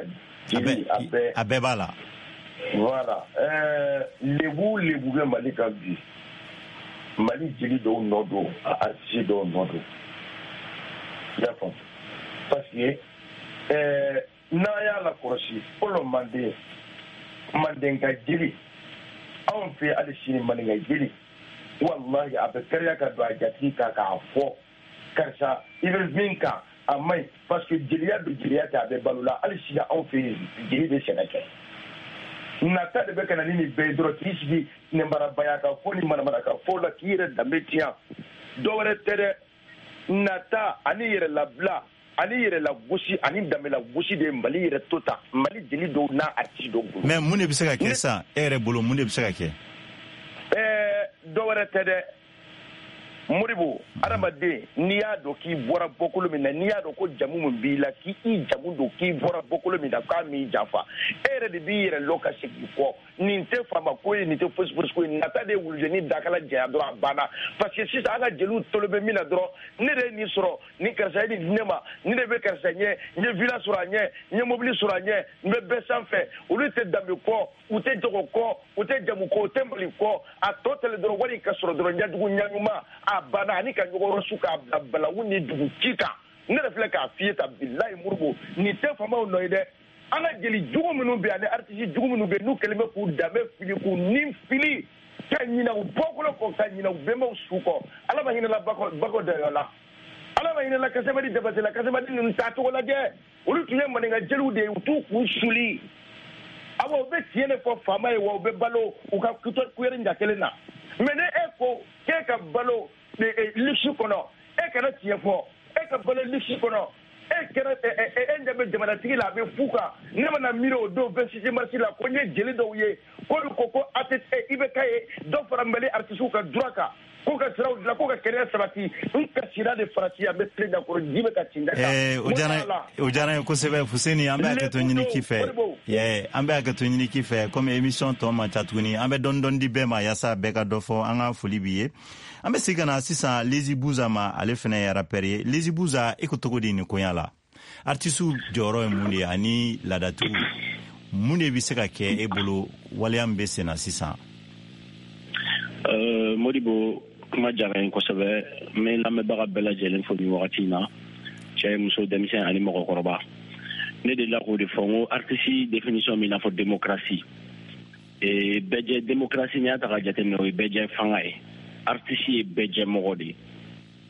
a bɛɛ b'a la voilà lebu bɛ mali kan bi mali jeli dɔw nɔ don a artiste dɔw nɔ don i y'a faamu parce que n'a y'a la kɔlɔsi fɔlɔ mandenka jeli anw fɛ hali sini maninka jeli wallahi a bɛ kariya ka don a jatigi kan k'a fɔ karisa i bɛ min kan a man ɲi parce que jeliya bɛ jeliya kɛ a bɛ balo la hali sini anw fɛ jeli bɛ sɛnɛ kɛ nata de bɛ ka na ni nin bɛɛ ye dɔrɔn k'i sigi nɛnbarabaya ka fɔ ni manamana ka fɔ la k'i yɛrɛ danbe tiɲɛ dɔwɛrɛ tɛ dɛ nata ani yɛrɛ labila ani yɛrɛ la gosi ani danbe la gosi de mali yɛrɛ to ta mali jeli dɔw n'a artiste dɔw bolo mais mun de bɛ se ka kɛ sa e yɛrɛ bolo mun de bɛ se ka kɛ dɔwɛrɛ tɛ dɛ Moribo adamaden n'i y'a dɔn k'i bɔra bɔkolo min na n'i y'a dɔn ko jamu min b'i la k'i jamu don k'i bɔra bɔkolo min na k'a m'i janfa e yɛrɛ de b'i yɛrɛ lɔ ka segin kɔ nin tɛ faama ko ye nin tɛ fosi ko ye nata de ye wulujɛni dakala janya dɔrɔn a banna parce que sisan an ka jeliw tolo bɛ min na dɔrɔn ne de ye nin sɔrɔ ni karisa ye nin di ne ma ne de bɛ karisa ɲɛ n ye villa sɔrɔ a ɲɛ n ye mobili sɔrɔ a ɲɛ n bɛ bɛɛ sanfɛ olu tɛ danbe kɔ u tɛ jago kɔ u tɛ jamu kɔ u tɛ mali kɔ a tɔ tɛlen dɔrɔn wari ka sɔrɔ dɔrɔn ɲajugu ɲaɲuma a banna ani ka ɲɔgɔn su k'a bila balawu ni dugu ci kan ne de filɛ k'a f'i ye ta bilahi Moribo nin tɛ faamaw nɔ ye dɛ an ka jeli jugu minnu bɛ ani artiste jugu minnu bɛ n'u kɛlen bɛ k'u danbe fili k'u nin fili ka ɲinɛ u bɔkolo kɔ ka ɲinɛ u bɛnbaw su kɔ ala ma hinɛla bako dayɔ la ala ma hinɛla kasɛbɛdi dabate la kasɛbɛdi ninnu taacogo lajɛ olu tun ye maninka jeliw de ye u t'u kun suli awa u bɛ tiɲɛ de fɔ faama ye wa u bɛ balo u ka kuyɛri ɲa kelen na mais ne e ko k'e ka balo luxe kɔnɔ e kana tiɲɛ fɔ e ka balo luxe kɔnɔ e kɛra e ɲɛ bɛ jamanatigi la a bɛ fu kan ne mana miiri o don 26 mars la ko n ye jeli dɔw ye k'olu ko ko i bɛ ka ye dɔ fara mali artisiw ka droit kan k'u ka siraw dilan k'u ka kɛnɛya sabati n ka sira de farati a bɛ tile ɲakɔrɔ ji bɛ ka tin da kan o diyara n ye kosɛbɛ Fuseni an bɛ hakɛto ɲini k'i fɛ an bɛ hakɛto ɲini k'i fɛ comme émission tɔ man ca tuguni an bɛ dɔɔni di bɛɛ ma yaasa bɛɛ ka dɔ fɔ an ka foli b'i ye an bɛ segin ka na sisan Lezi Buza ma ale fana ye rappeur ye Lezi Buza e ko cogo di nin koɲa la artiste jɔyɔrɔ ye mun de ye ani laadatigiw mun de bɛ se ka kɛ e bolo waleya min bɛ sen na sisan Modibo kuma diyara n ye kosɛbɛ n bɛ lamɛnbaga bɛɛ lajɛlen fo nin wagati in na cɛ muso denmisɛn ani mɔgɔkɔrɔba ne de la k'o de fɔ n ko artiste définition min n'a fɔ démocratie bɛɛjɛ démocratie n'i y'a ta ka jateminɛ o ye bɛɛjɛ fanga ye artiste ye bɛɛjɛ mɔgɔ de ye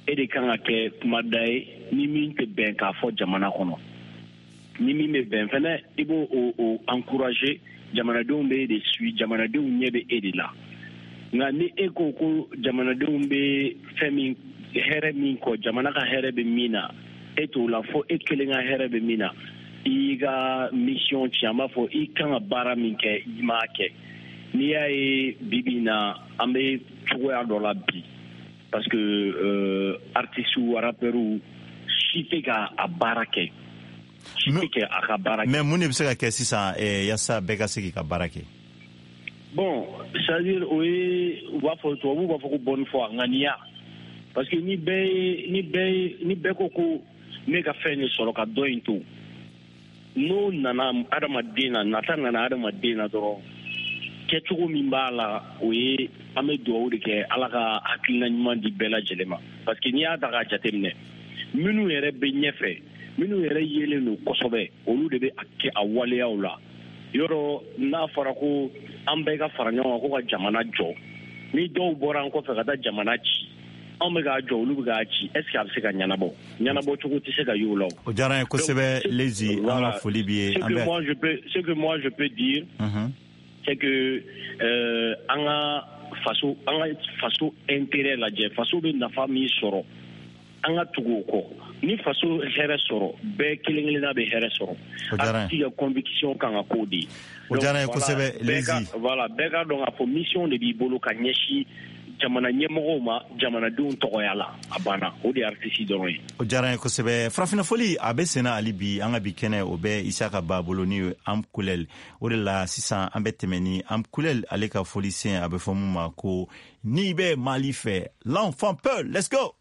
e de kan ka kɛ kumada ye ni min tɛ bɛn k'a fɔ jamana kɔnɔ ni min bɛ bɛn fɛnɛ i b'o o encourager jamanadenw bɛ e de suit jamanadenw ɲɛ bɛ e de la nka ni e ko ko jamanadenw bɛ fɛn min hɛrɛ min kɔ jamana ka hɛrɛ bɛ min na e t'o la fo e kelen ka hɛrɛ bɛ min na i ka mission ci an b'a fɔ i kan ka baara min kɛ i m'a kɛ n'i y'a ye bibi na an bɛ cogoya dɔ la bi parce que artistes ou rappeurs si tɛ ka a baara kɛ si tɛ kɛ a ka baara kɛ mais mun de bɛ se ka kɛ sisan yasa bɛɛ ka se k'i ka baara kɛ bon c'est-à-dire o ye u b'a fɔ tubabuw b'a fɔ ko bonne foi ŋaniya parce que ni bɛɛ ko ne ka fɛn de sɔrɔ ka dɔ in to n'o nana adamaden na nata nana adamaden na dɔrɔn kɛcogo min b'a la o ye an bɛ dugawu de kɛ ala ka hakilina ɲuman di bɛɛ lajɛlen ma parce que n'i y'a ta k'a jateminɛ minnu yɛrɛ bɛ ɲɛfɛ minnu yɛrɛ yelen don kosɛbɛ olu de bɛ a kɛ a waleyaw la yɔrɔ n'a fɔra ko an bɛɛ ka fara ɲɔgɔn kan ko ka jamana jɔ ni dɔw bɔra an kɔfɛ ka taa jamana ci anw bɛ k'a jɔ olu bɛ k'a ci est ce que a bɛ se ka ɲɛnabɔ cogo tɛ se ka y'o la o diyara n ye kosɛbɛ Lezi an ka foli b'i ye ce que moi je peux dire c'est que an ka faso intérêt lajɛ faso bɛ nafa min sɔrɔ an ka tugu o kɔ ni faso hɛrɛ sɔrɔ bɛɛ kelen kelenna bɛ hɛrɛ sɔrɔ artiste ka conviction kan ka k'o de ye o diyara n ye kosɛbɛ Lezi voilà bɛɛ ka dɔn k'a fɔ mission de b'i bolo ka ɲɛsin jamana ɲɛmɔgɔw ma jamanadenw tɔgɔya la a banna o de ye artiste dɔrɔn ye o diyara n ye kosɛbɛ farafinafoli a bɛ senna hali bi an ka bi kɛnɛ o bɛ Isaka ba bolo ni Am Kulel o de la sisan an bɛ tɛmɛ ni Am Kulel ale ka foli sen a bɛ fɔ mun ma ko n'i bɛ Mali fɛ l'enfant peut let's go.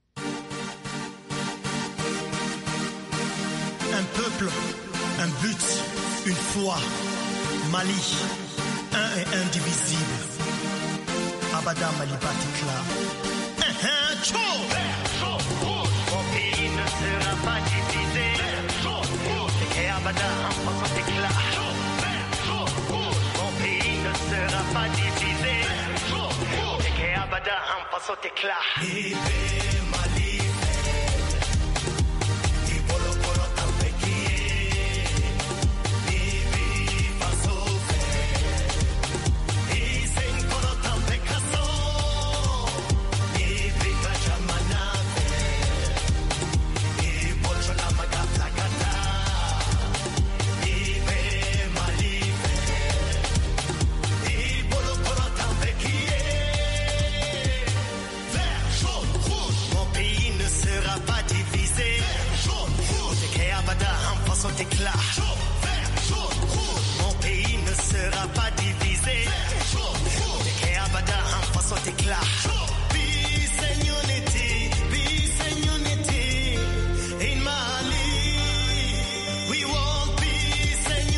Un peuple, un but, une foi. Mali, un et indivisible. Abada Mali Batikla. Mon pays ne sera pas divisé. Et Abada en façon d'éclat. Mon pays ne sera pas divisé. Et Abada en façon d'éclat. Mali. Éclat. Mon pays ne sera pas divisé. Et Abada en façon d'éclat. Peace and unity in Mali. We want peace and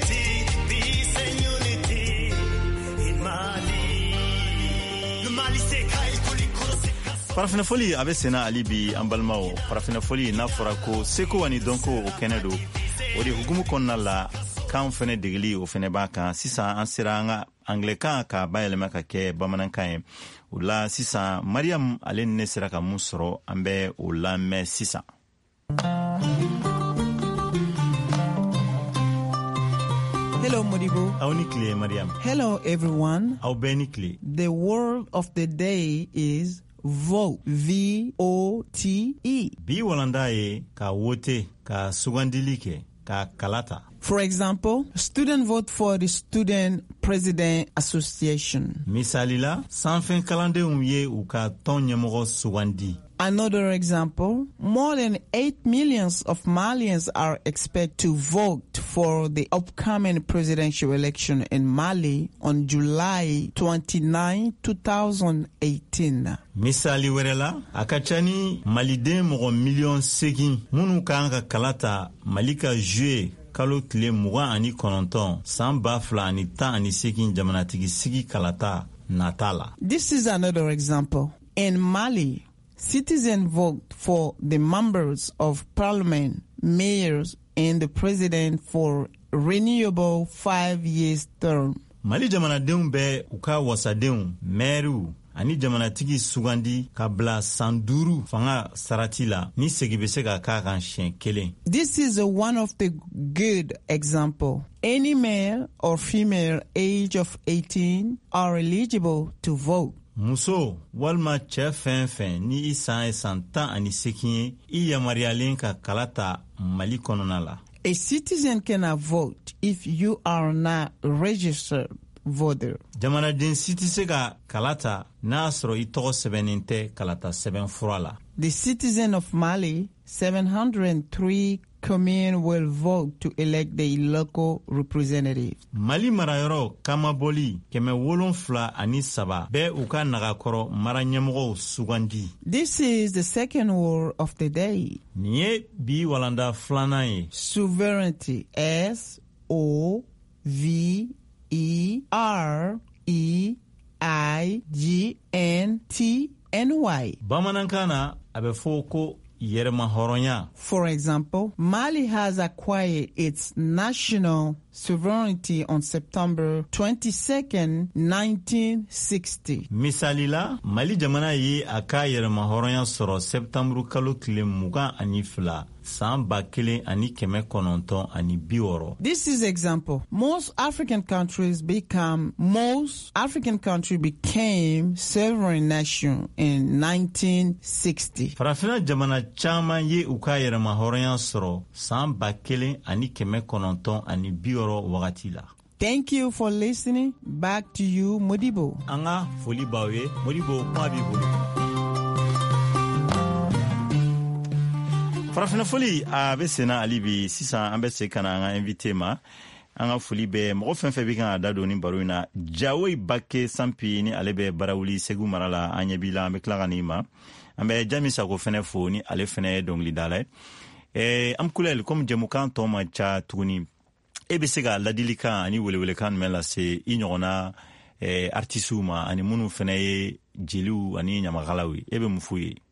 unity in Mali. Le Mali c'est farafinafoli a bɛ senna hali bi an balimaw farafinafoli n'a fɔra ko seko ani dɔnko o kɛnɛ don o de hukumu kɔnɔna la kan fɛnɛ degeli o fɛnɛ b'a kan sisan an sera an ka anglɛkan k'a bayɛlɛma ka kɛ bamanankan ye o la sisan Mariam ale ni ne sera ka mun sɔrɔ an bɛ o lamɛn sisan. Hello, Modibo. Mariam. Hello, everyone. The word of the day is vote. V-O-T-E. Bi walanda ye ka wote, ka sugandili ke, ka kalata. For example, student vote for the Student President Association. Misalila, sanfen kalande ye u ka ton ɲɛmɔgɔ sugandi. Another example, more than 8 million of Malians are expected to vote for the upcoming presidential election in Mali on July 29, 2018. Misali wɛrɛ a ka ca ni maliden mɔgɔ miliyɔn 8 minnu kan ka kalata Mali ka juye kalo tile 29 san 2018 jamanatigi sigi kalata natala. This is another example. In Mali, citizens vote for the members of parliament, mayors, and the president for renewable 5-year term. Mali jamanadenw bɛ u ka wasadenw, maires, ani jamanatigi sugandi ka bila san 5 fanga sarati la ni segi be se ka k'a kan siɲɛ kelen. This is one of the good example. Any male or female age of 18 are eligible to vote. Muso walima cɛ fɛn fɛn ni i san ye san 18 ye i yamariyalen ka kala ta Mali kɔnɔna la. A citizen cannot vote if you are not registered voter. Jamanaden si tɛ se ka kala ta n'a sɔrɔ i tɔgɔ sɛbɛnnen tɛ kalata sɛbɛn fura la. The citizen of Mali, 703 commune will vote to elect the local representatives. Mali marayɔrɔ kamaboli 773 bɛɛ u ka nagakɔrɔ mara ɲɛmɔgɔw sugandi. This is the second word of the day. Nin ye bi walanda filanan ye. Sovereignty. SOVEREIGNTNY. Bamanankan na a bɛ fɔ ko yɛrɛma hɔrɔnya. For example, Mali has acquired its national sovereignty on September 22nd, 1960. Misali la, Mali jamana ye a ka yɛrɛma hɔrɔnya sɔrɔ September kalo tile 22 san 1960. This is example. Most African countries became sovereign nation in 1960. Farafina jamana caman ye u ka yɛrɛma hɔrɔnya sɔrɔ san 1960 wagati la. Thank you for listening. Back to you, Modibo. Anga foli bawe, Modibo kuma b'i bolo. Farafina foli a bɛ sena ali bi sisan an bɛ se kana an ka invité ma. An ka foli bɛ mɔgɔ fɛn fɛn bɛ kan ka da don ni baro in na. Jawoyi Bake Sampi ni ale bɛ barawuli Segu mara la an ɲɛ b'i la an bɛ tila ka n'i ma. An bɛ Jami Sako fɛnɛ fo ni ale fɛnɛ ye dɔnkilidala ye. Amkulel comme jɛmukan tɔ ma ca tuguni. E bɛ se ka ladilikan ani welewelekan jumɛn lase i ɲɔgɔnna artisiw ma ani minnu fɛnɛ ye jeliw ani ɲamakalaw ye. E bɛ mun f'u ye?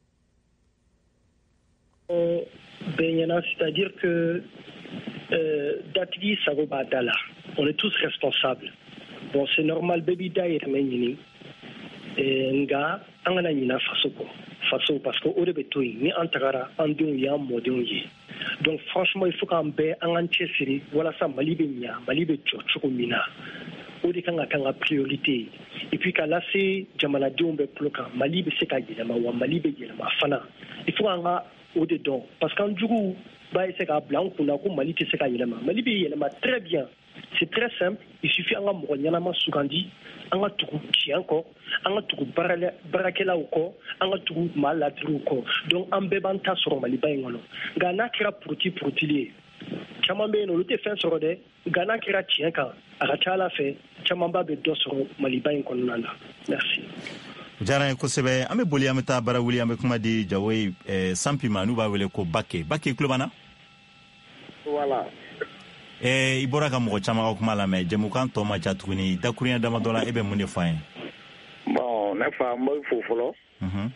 C'est-à-dire que Datigi Sago Badala, on est tous responsables. Bon, c'est normal, baby da yirmeni. Nga angana nyina faso parce que au début ni antagara andon ya modon yi. Donc franchement, il faut qu'on be angan chesiri wala sa Mali be nya, Mali be chocho mina. O de kanga priorité. Et puis quand là c'est jamana diombe ploka, Mali be seka yelema wa Mali be yelema fana. Il faut anga au dedans parce qu'en jour ba seka blanc kuna ko Mali te seka yelema. Mali be yelema très bien. C'est très simple, il suffit anga mo nyama sugandi, anga tuku ti encore, anga tuku barakela uko, anga tuku malatru uko. Donc ambe banta soro Mali ba ngolo. Gana kira protili. Chama be no lute fen soro de, gana kira ti kan, aga chala fe, chama ba be do soro Mali ba ngolo nana. Merci. Jara ko sebe ambe boli ameta barawuli ambe kuma di Jawoyi Sampi manu ba wele ko Bake klubana. Voilà. I bɔra ka mɔgɔ caman ka kuma lamɛn jɛmukan tɔ ma ca tuguni dakurunya damadɔ la e bɛ mun de fɔ an ye? Bon ne fa n bɛ fo fɔlɔ n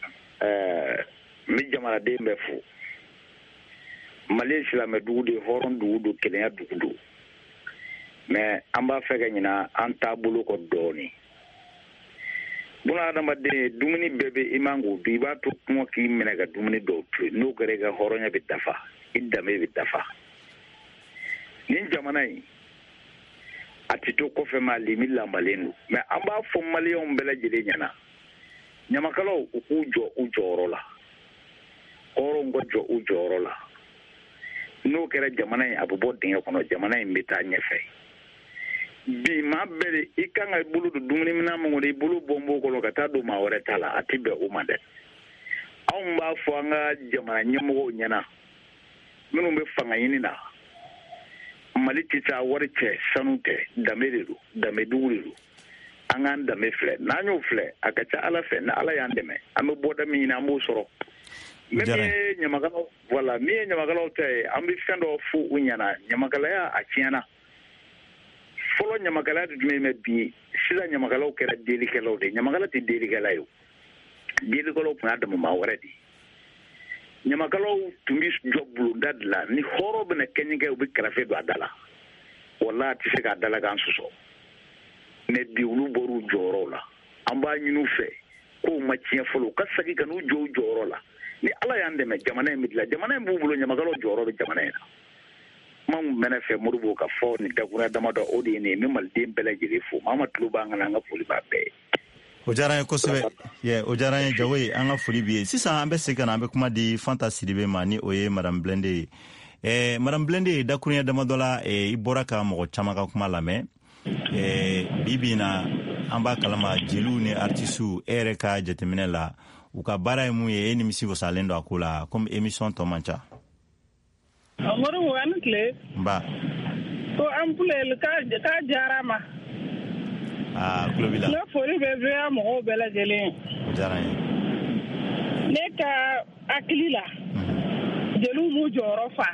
bɛ jamanaden bɛɛ fo Mali ye silamɛ dugu de hɔrɔn dugu do kelenya dugu do mais an b'a fɛ ka ɲina an taabolo kɔ dɔɔni buna adamaden dumuni bɛɛ bɛ i man k'o dun i b'a to kɔngɔ k'i minɛ ka dumuni dɔw to yen n'o kɛra i ka hɔrɔnya bɛ dafa i danbe bɛ dafa. Nin jamana in a tɛ to kɔfɛ ma limi lanbalen don mais an b'a fɔ maliyɛnw bɛɛ lajɛlen ɲɛna ɲamakalaw u k'u jɔ u jɔyɔrɔ la hɔrɔnw ka jɔ u jɔyɔrɔ la n'o kɛra jamana in a bɛ bɔ dingɛ kɔnɔ jamana in bɛ taa ɲɛfɛ bi maa bɛɛ de i kan ka i bolo don dumunimina min kɔnɔ i bolo bɔnbɔn kɔnɔ ka taa don maa wɛrɛ ta la a tɛ bɛn o ma dɛ anw b'a fɔ an ka jamana ɲɛmɔgɔw ɲɛna minnu bɛ fanga ɲini na Mali tɛ taa wari cɛ sanu tɛ danbe de don danbedugu de don an k'an danbe filɛ n'an y'o filɛ a ka ca Ala fɛ ni Ala y'an dɛmɛ an bɛ bɔda min ɲini an b'o sɔrɔ min ye ɲamakalaw ta ye an bɛ fɛn dɔ fɔ u ɲɛna ɲamakalaya a tiɲɛna fɔlɔ ɲamakalaya de tun bɛ bi sisan ɲamakalaw kɛra delikɛlaw de ɲamakala tɛ delikɛla ye o delikɛlaw tun y'a dama maa wɛrɛ de ɲamakalaw tun bɛ jɔ bulonda de la ni hɔrɔn bɛna kɛɲɛ kɛ u bɛ kɛrɛfɛ don a da la wala a tɛ se k'a da la k'an sɔsɔ mais bi olu bɔr'u jɔyɔrɔw la an b'a ɲini u fɛ k'o ma tiɲɛ fɔlɔ ka sagi ka n'u jɔ u jɔyɔrɔ la ni ala y'an dɛmɛ jamana in bɛ dilan jamana in b'u bolo ɲamakalaw jɔyɔrɔ bɛ jamana in na kuma min bɛ ne fɛ Modibo ka fɔ nin dakuruya damadɔ o de ye nin ye n bɛ maliden bɛɛ lajɛlen fo Mamadu tulo b'an kan an ka foli b'a bɛɛ ye. O diyara n ye kosɛbɛ o diyara n ye Jawoyi an ka foli b'i ye sisan an bɛ segin ka na an bɛ kuma di Fanta Sidibe ma ni o ye Madame Blende ye Madame Blende dakuruya damadɔ la i bɔra ka mɔgɔ caman ka kuma lamɛn bi na an b'a kalama jeliw ni artistes e yɛrɛ ka jateminɛ la u ka baara ye mun ye e nimisi wasalen don a ko la comme émission tɔ man ca. Modibo an tile. Nba. Ko an pulel ka jara ma. Kulo b'i la. Ne foli bɛ bɛɛ mɔgɔw bɛɛ lajɛlen. O diyara n ye. Ne ka hakili la jeliw m'u jɔyɔrɔ fa.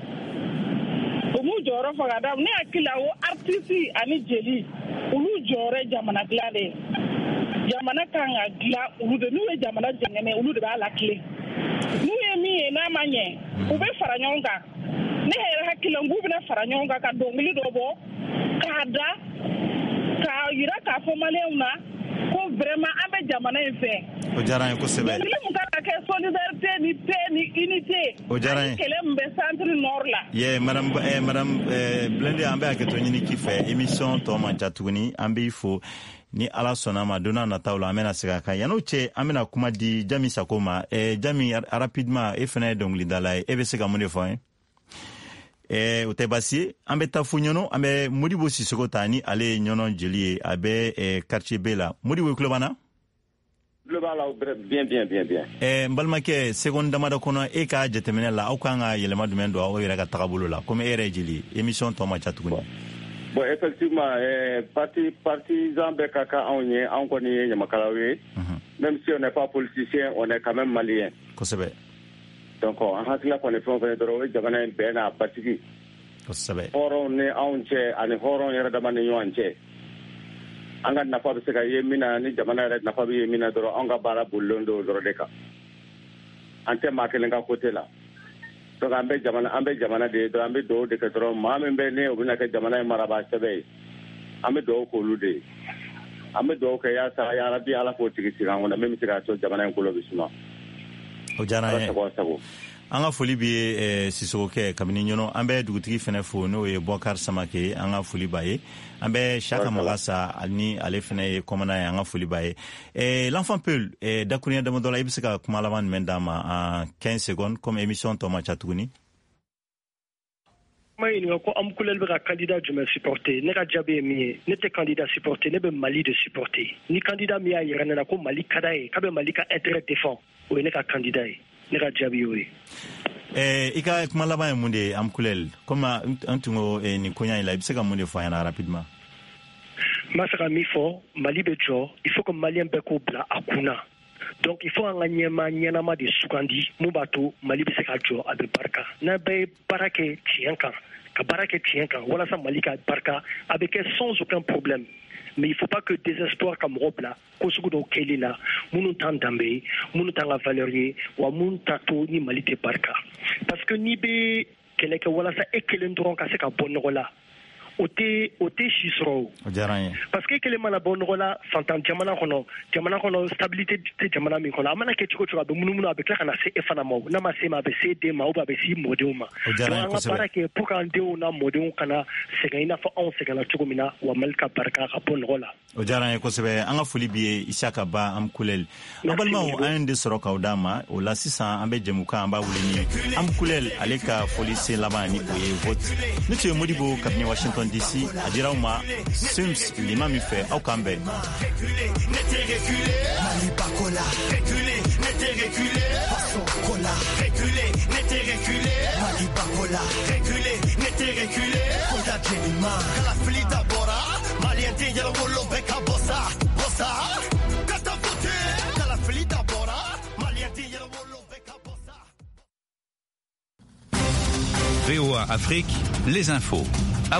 U m'u jɔyɔrɔ fa ka da ne hakili la o artiste ani jeli olu jɔyɔrɔ ye jamana dilan de ye. Jamana kan ka dilan olu de n'u ye jamana jɛngɛnɛ olu de b'a lakile. N'u ye min ye n'a ma ɲɛ u bɛ fara ɲɔgɔn kan. Ne yɛrɛ hakili la k'u bɛna fara ɲɔgɔn kan ka dɔnkili dɔ bɔ k'a da k'a yira k'a fɔ maliyɛnw na ko vraiment an bɛ jamana in fɛ. O diyara n ye kosɛbɛ. Dɔnkili min kan ka kɛ solidarité ni paix ni unité. O diyara n ye. Ani kɛlɛ min bɛ centre nord la. Madame Blende an bɛ hakɛto ɲini k'i fɛ émission tɔ man ca tuguni an b'i fo ni ala sɔnna ma don n'a nataw la an bɛna segin a kan yan'o cɛ an bɛna kuma di Jami Sako ma Jami rapidement e fana ye dɔnkilidala ye e bɛ se ka mun de fɔ an ye. O tɛ baasi ye an bɛ taa fo ɲɔnɔ an bɛ Modibo Sisoko ta ni ale ye ɲɔnɔ jeli ye a bɛ quartier B la Modibo tulo b'an na. Tulo b'a la bien. N balimakɛ seconde damadɔ kɔnɔ e ka jateminɛ la aw kan ka yɛlɛma jumɛn don aw yɛrɛ ka tagabolo la comme e yɛrɛ ye jeli ye émission tɔ man ca tuguni. Bon effectivement partisan bɛɛ ka kan anw ye anw kɔni ye ɲamakalaw ye même si on n'est pas politicien on est quand même malien. Kosɛbɛ. Donc an hakilila kɔni fɛn o fɛn dɔrɔn o ye jamana in bɛɛ n'a batigi. Kosɛbɛ. Hɔrɔn ni anw cɛ ani hɔrɔn yɛrɛ dama ni ɲɔgɔn cɛ an ka nafa bɛ se ka ye min na ni jamana yɛrɛ nafa bɛ ye min na dɔrɔn anw ka baara bolilen don dɔrɔn de kan an tɛ maa kelen ka côté la donc an bɛ jamana de ye dɔrɔn an bɛ dugawu de kɛ dɔrɔn maa min bɛ ne o bɛna kɛ jamana in marabaa sɛbɛ ye an bɛ dugawu k'olu de ye an bɛ dugawu kɛ yaasa yarabi ala k'o tigi sigi an kɔnɔ min bɛ se k'a to jamana in kolo bɛ suma. O diyara n ye an ka foli b'i ye Sisokokɛ kabini ɲɔnɔ an bɛ dugutigi fana fo n'o ye Bɔkari Samake an ka foli b'a ye an bɛ Saka Magasa ni ale fana ye kɔmana ye an ka foli b'a ye l'enfant Peul dakurunya damadɔ la i bɛ se ka kuma laban jumɛn d'a ma en 15 secondes comme émission tɔ man ca tuguni. Ma ɲininka ko Amkulel bɛ ka candidat jumɛn supporter ne ka jaabi ye min ye ne tɛ candidat supporter ne bɛ Mali de supporter ni candidat min y'a yɛrɛ ne na ko Mali ka d'a ye k'a bɛ Mali ka intérêt défend o ye ne ka candidat ye ne ka jaabi y'o ye. I ka kuma laban ye mun de ye Amkulel comme an tun ko nin koɲa in la i bɛ se ka mun de fɔ an ɲɛna rapidement. N b'a fɛ ka min fɔ Mali bɛ jɔ il faut que maliyɛn bɛɛ k'o bila a kun na donc il faut an ka ɲɛnama de sugandi mun b'a to Mali bɛ se ka jɔ a bɛ barika n'an bɛɛ ye baara kɛ tiɲɛ kan ka baara kɛ tiɲɛ kan walasa Mali ka barika a bɛ kɛ sans aucun problème mais il faut pas que désespoir ka mɔgɔ bila ko sugu dɔw kɛli la minnu t'an danbe ye minnu t'an ka valeur ye wa minnu t'a to ni Mali tɛ barika parce que n'i bɛ kɛlɛ kɛ walasa e kelen dɔrɔn ka se ka bɔ nɔgɔ la o tɛ si sɔrɔ o. O diyara n ye. parce que e kelen mana bɔ nɔgɔ la fantan jamana kɔnɔ stabilité tɛ jamana min kɔnɔ a mana kɛ cogo cogo a bɛ munumunu a bɛ tila ka na se e fana ma n'a ma se ma a bɛ se den ma ou bien a bɛ se mɔdenw ma. O diyara n ye kosɛbɛ. an ka baara kɛ pour que an denw n'a mɔdenw kana sɛgɛn i n'a fɔ anw sɛgɛnna cogo min na wa Mali ka barika ka bɔ nɔgɔ la. O diyara n ye kosɛbɛ an ka foli b'i ye Isaka Ba Amkulel an balimaw an ye de sɔrɔ k'aw d'a ma o la sisan an bɛ jɛmukan an b'a wele ni Amkulel ale ka foli sen laban ni o ye vote ne tun ye Modibo kabini Washington DC a dira aw ma Sims lima min fɛ aw k'an bɛn. Mali bakola, reculé, n'était reculé, Kola, reculé, n'était reculé, Mali bakola, reculé, n'était reculé, Kola Kenima, Kalafilita Bora, Malien Tigel Wolo Beka Bossa, Bossa, Katapote, Kalafilita Bora, Malien Tigel Wolo Beka Bossa. VOA Afrique, les infos.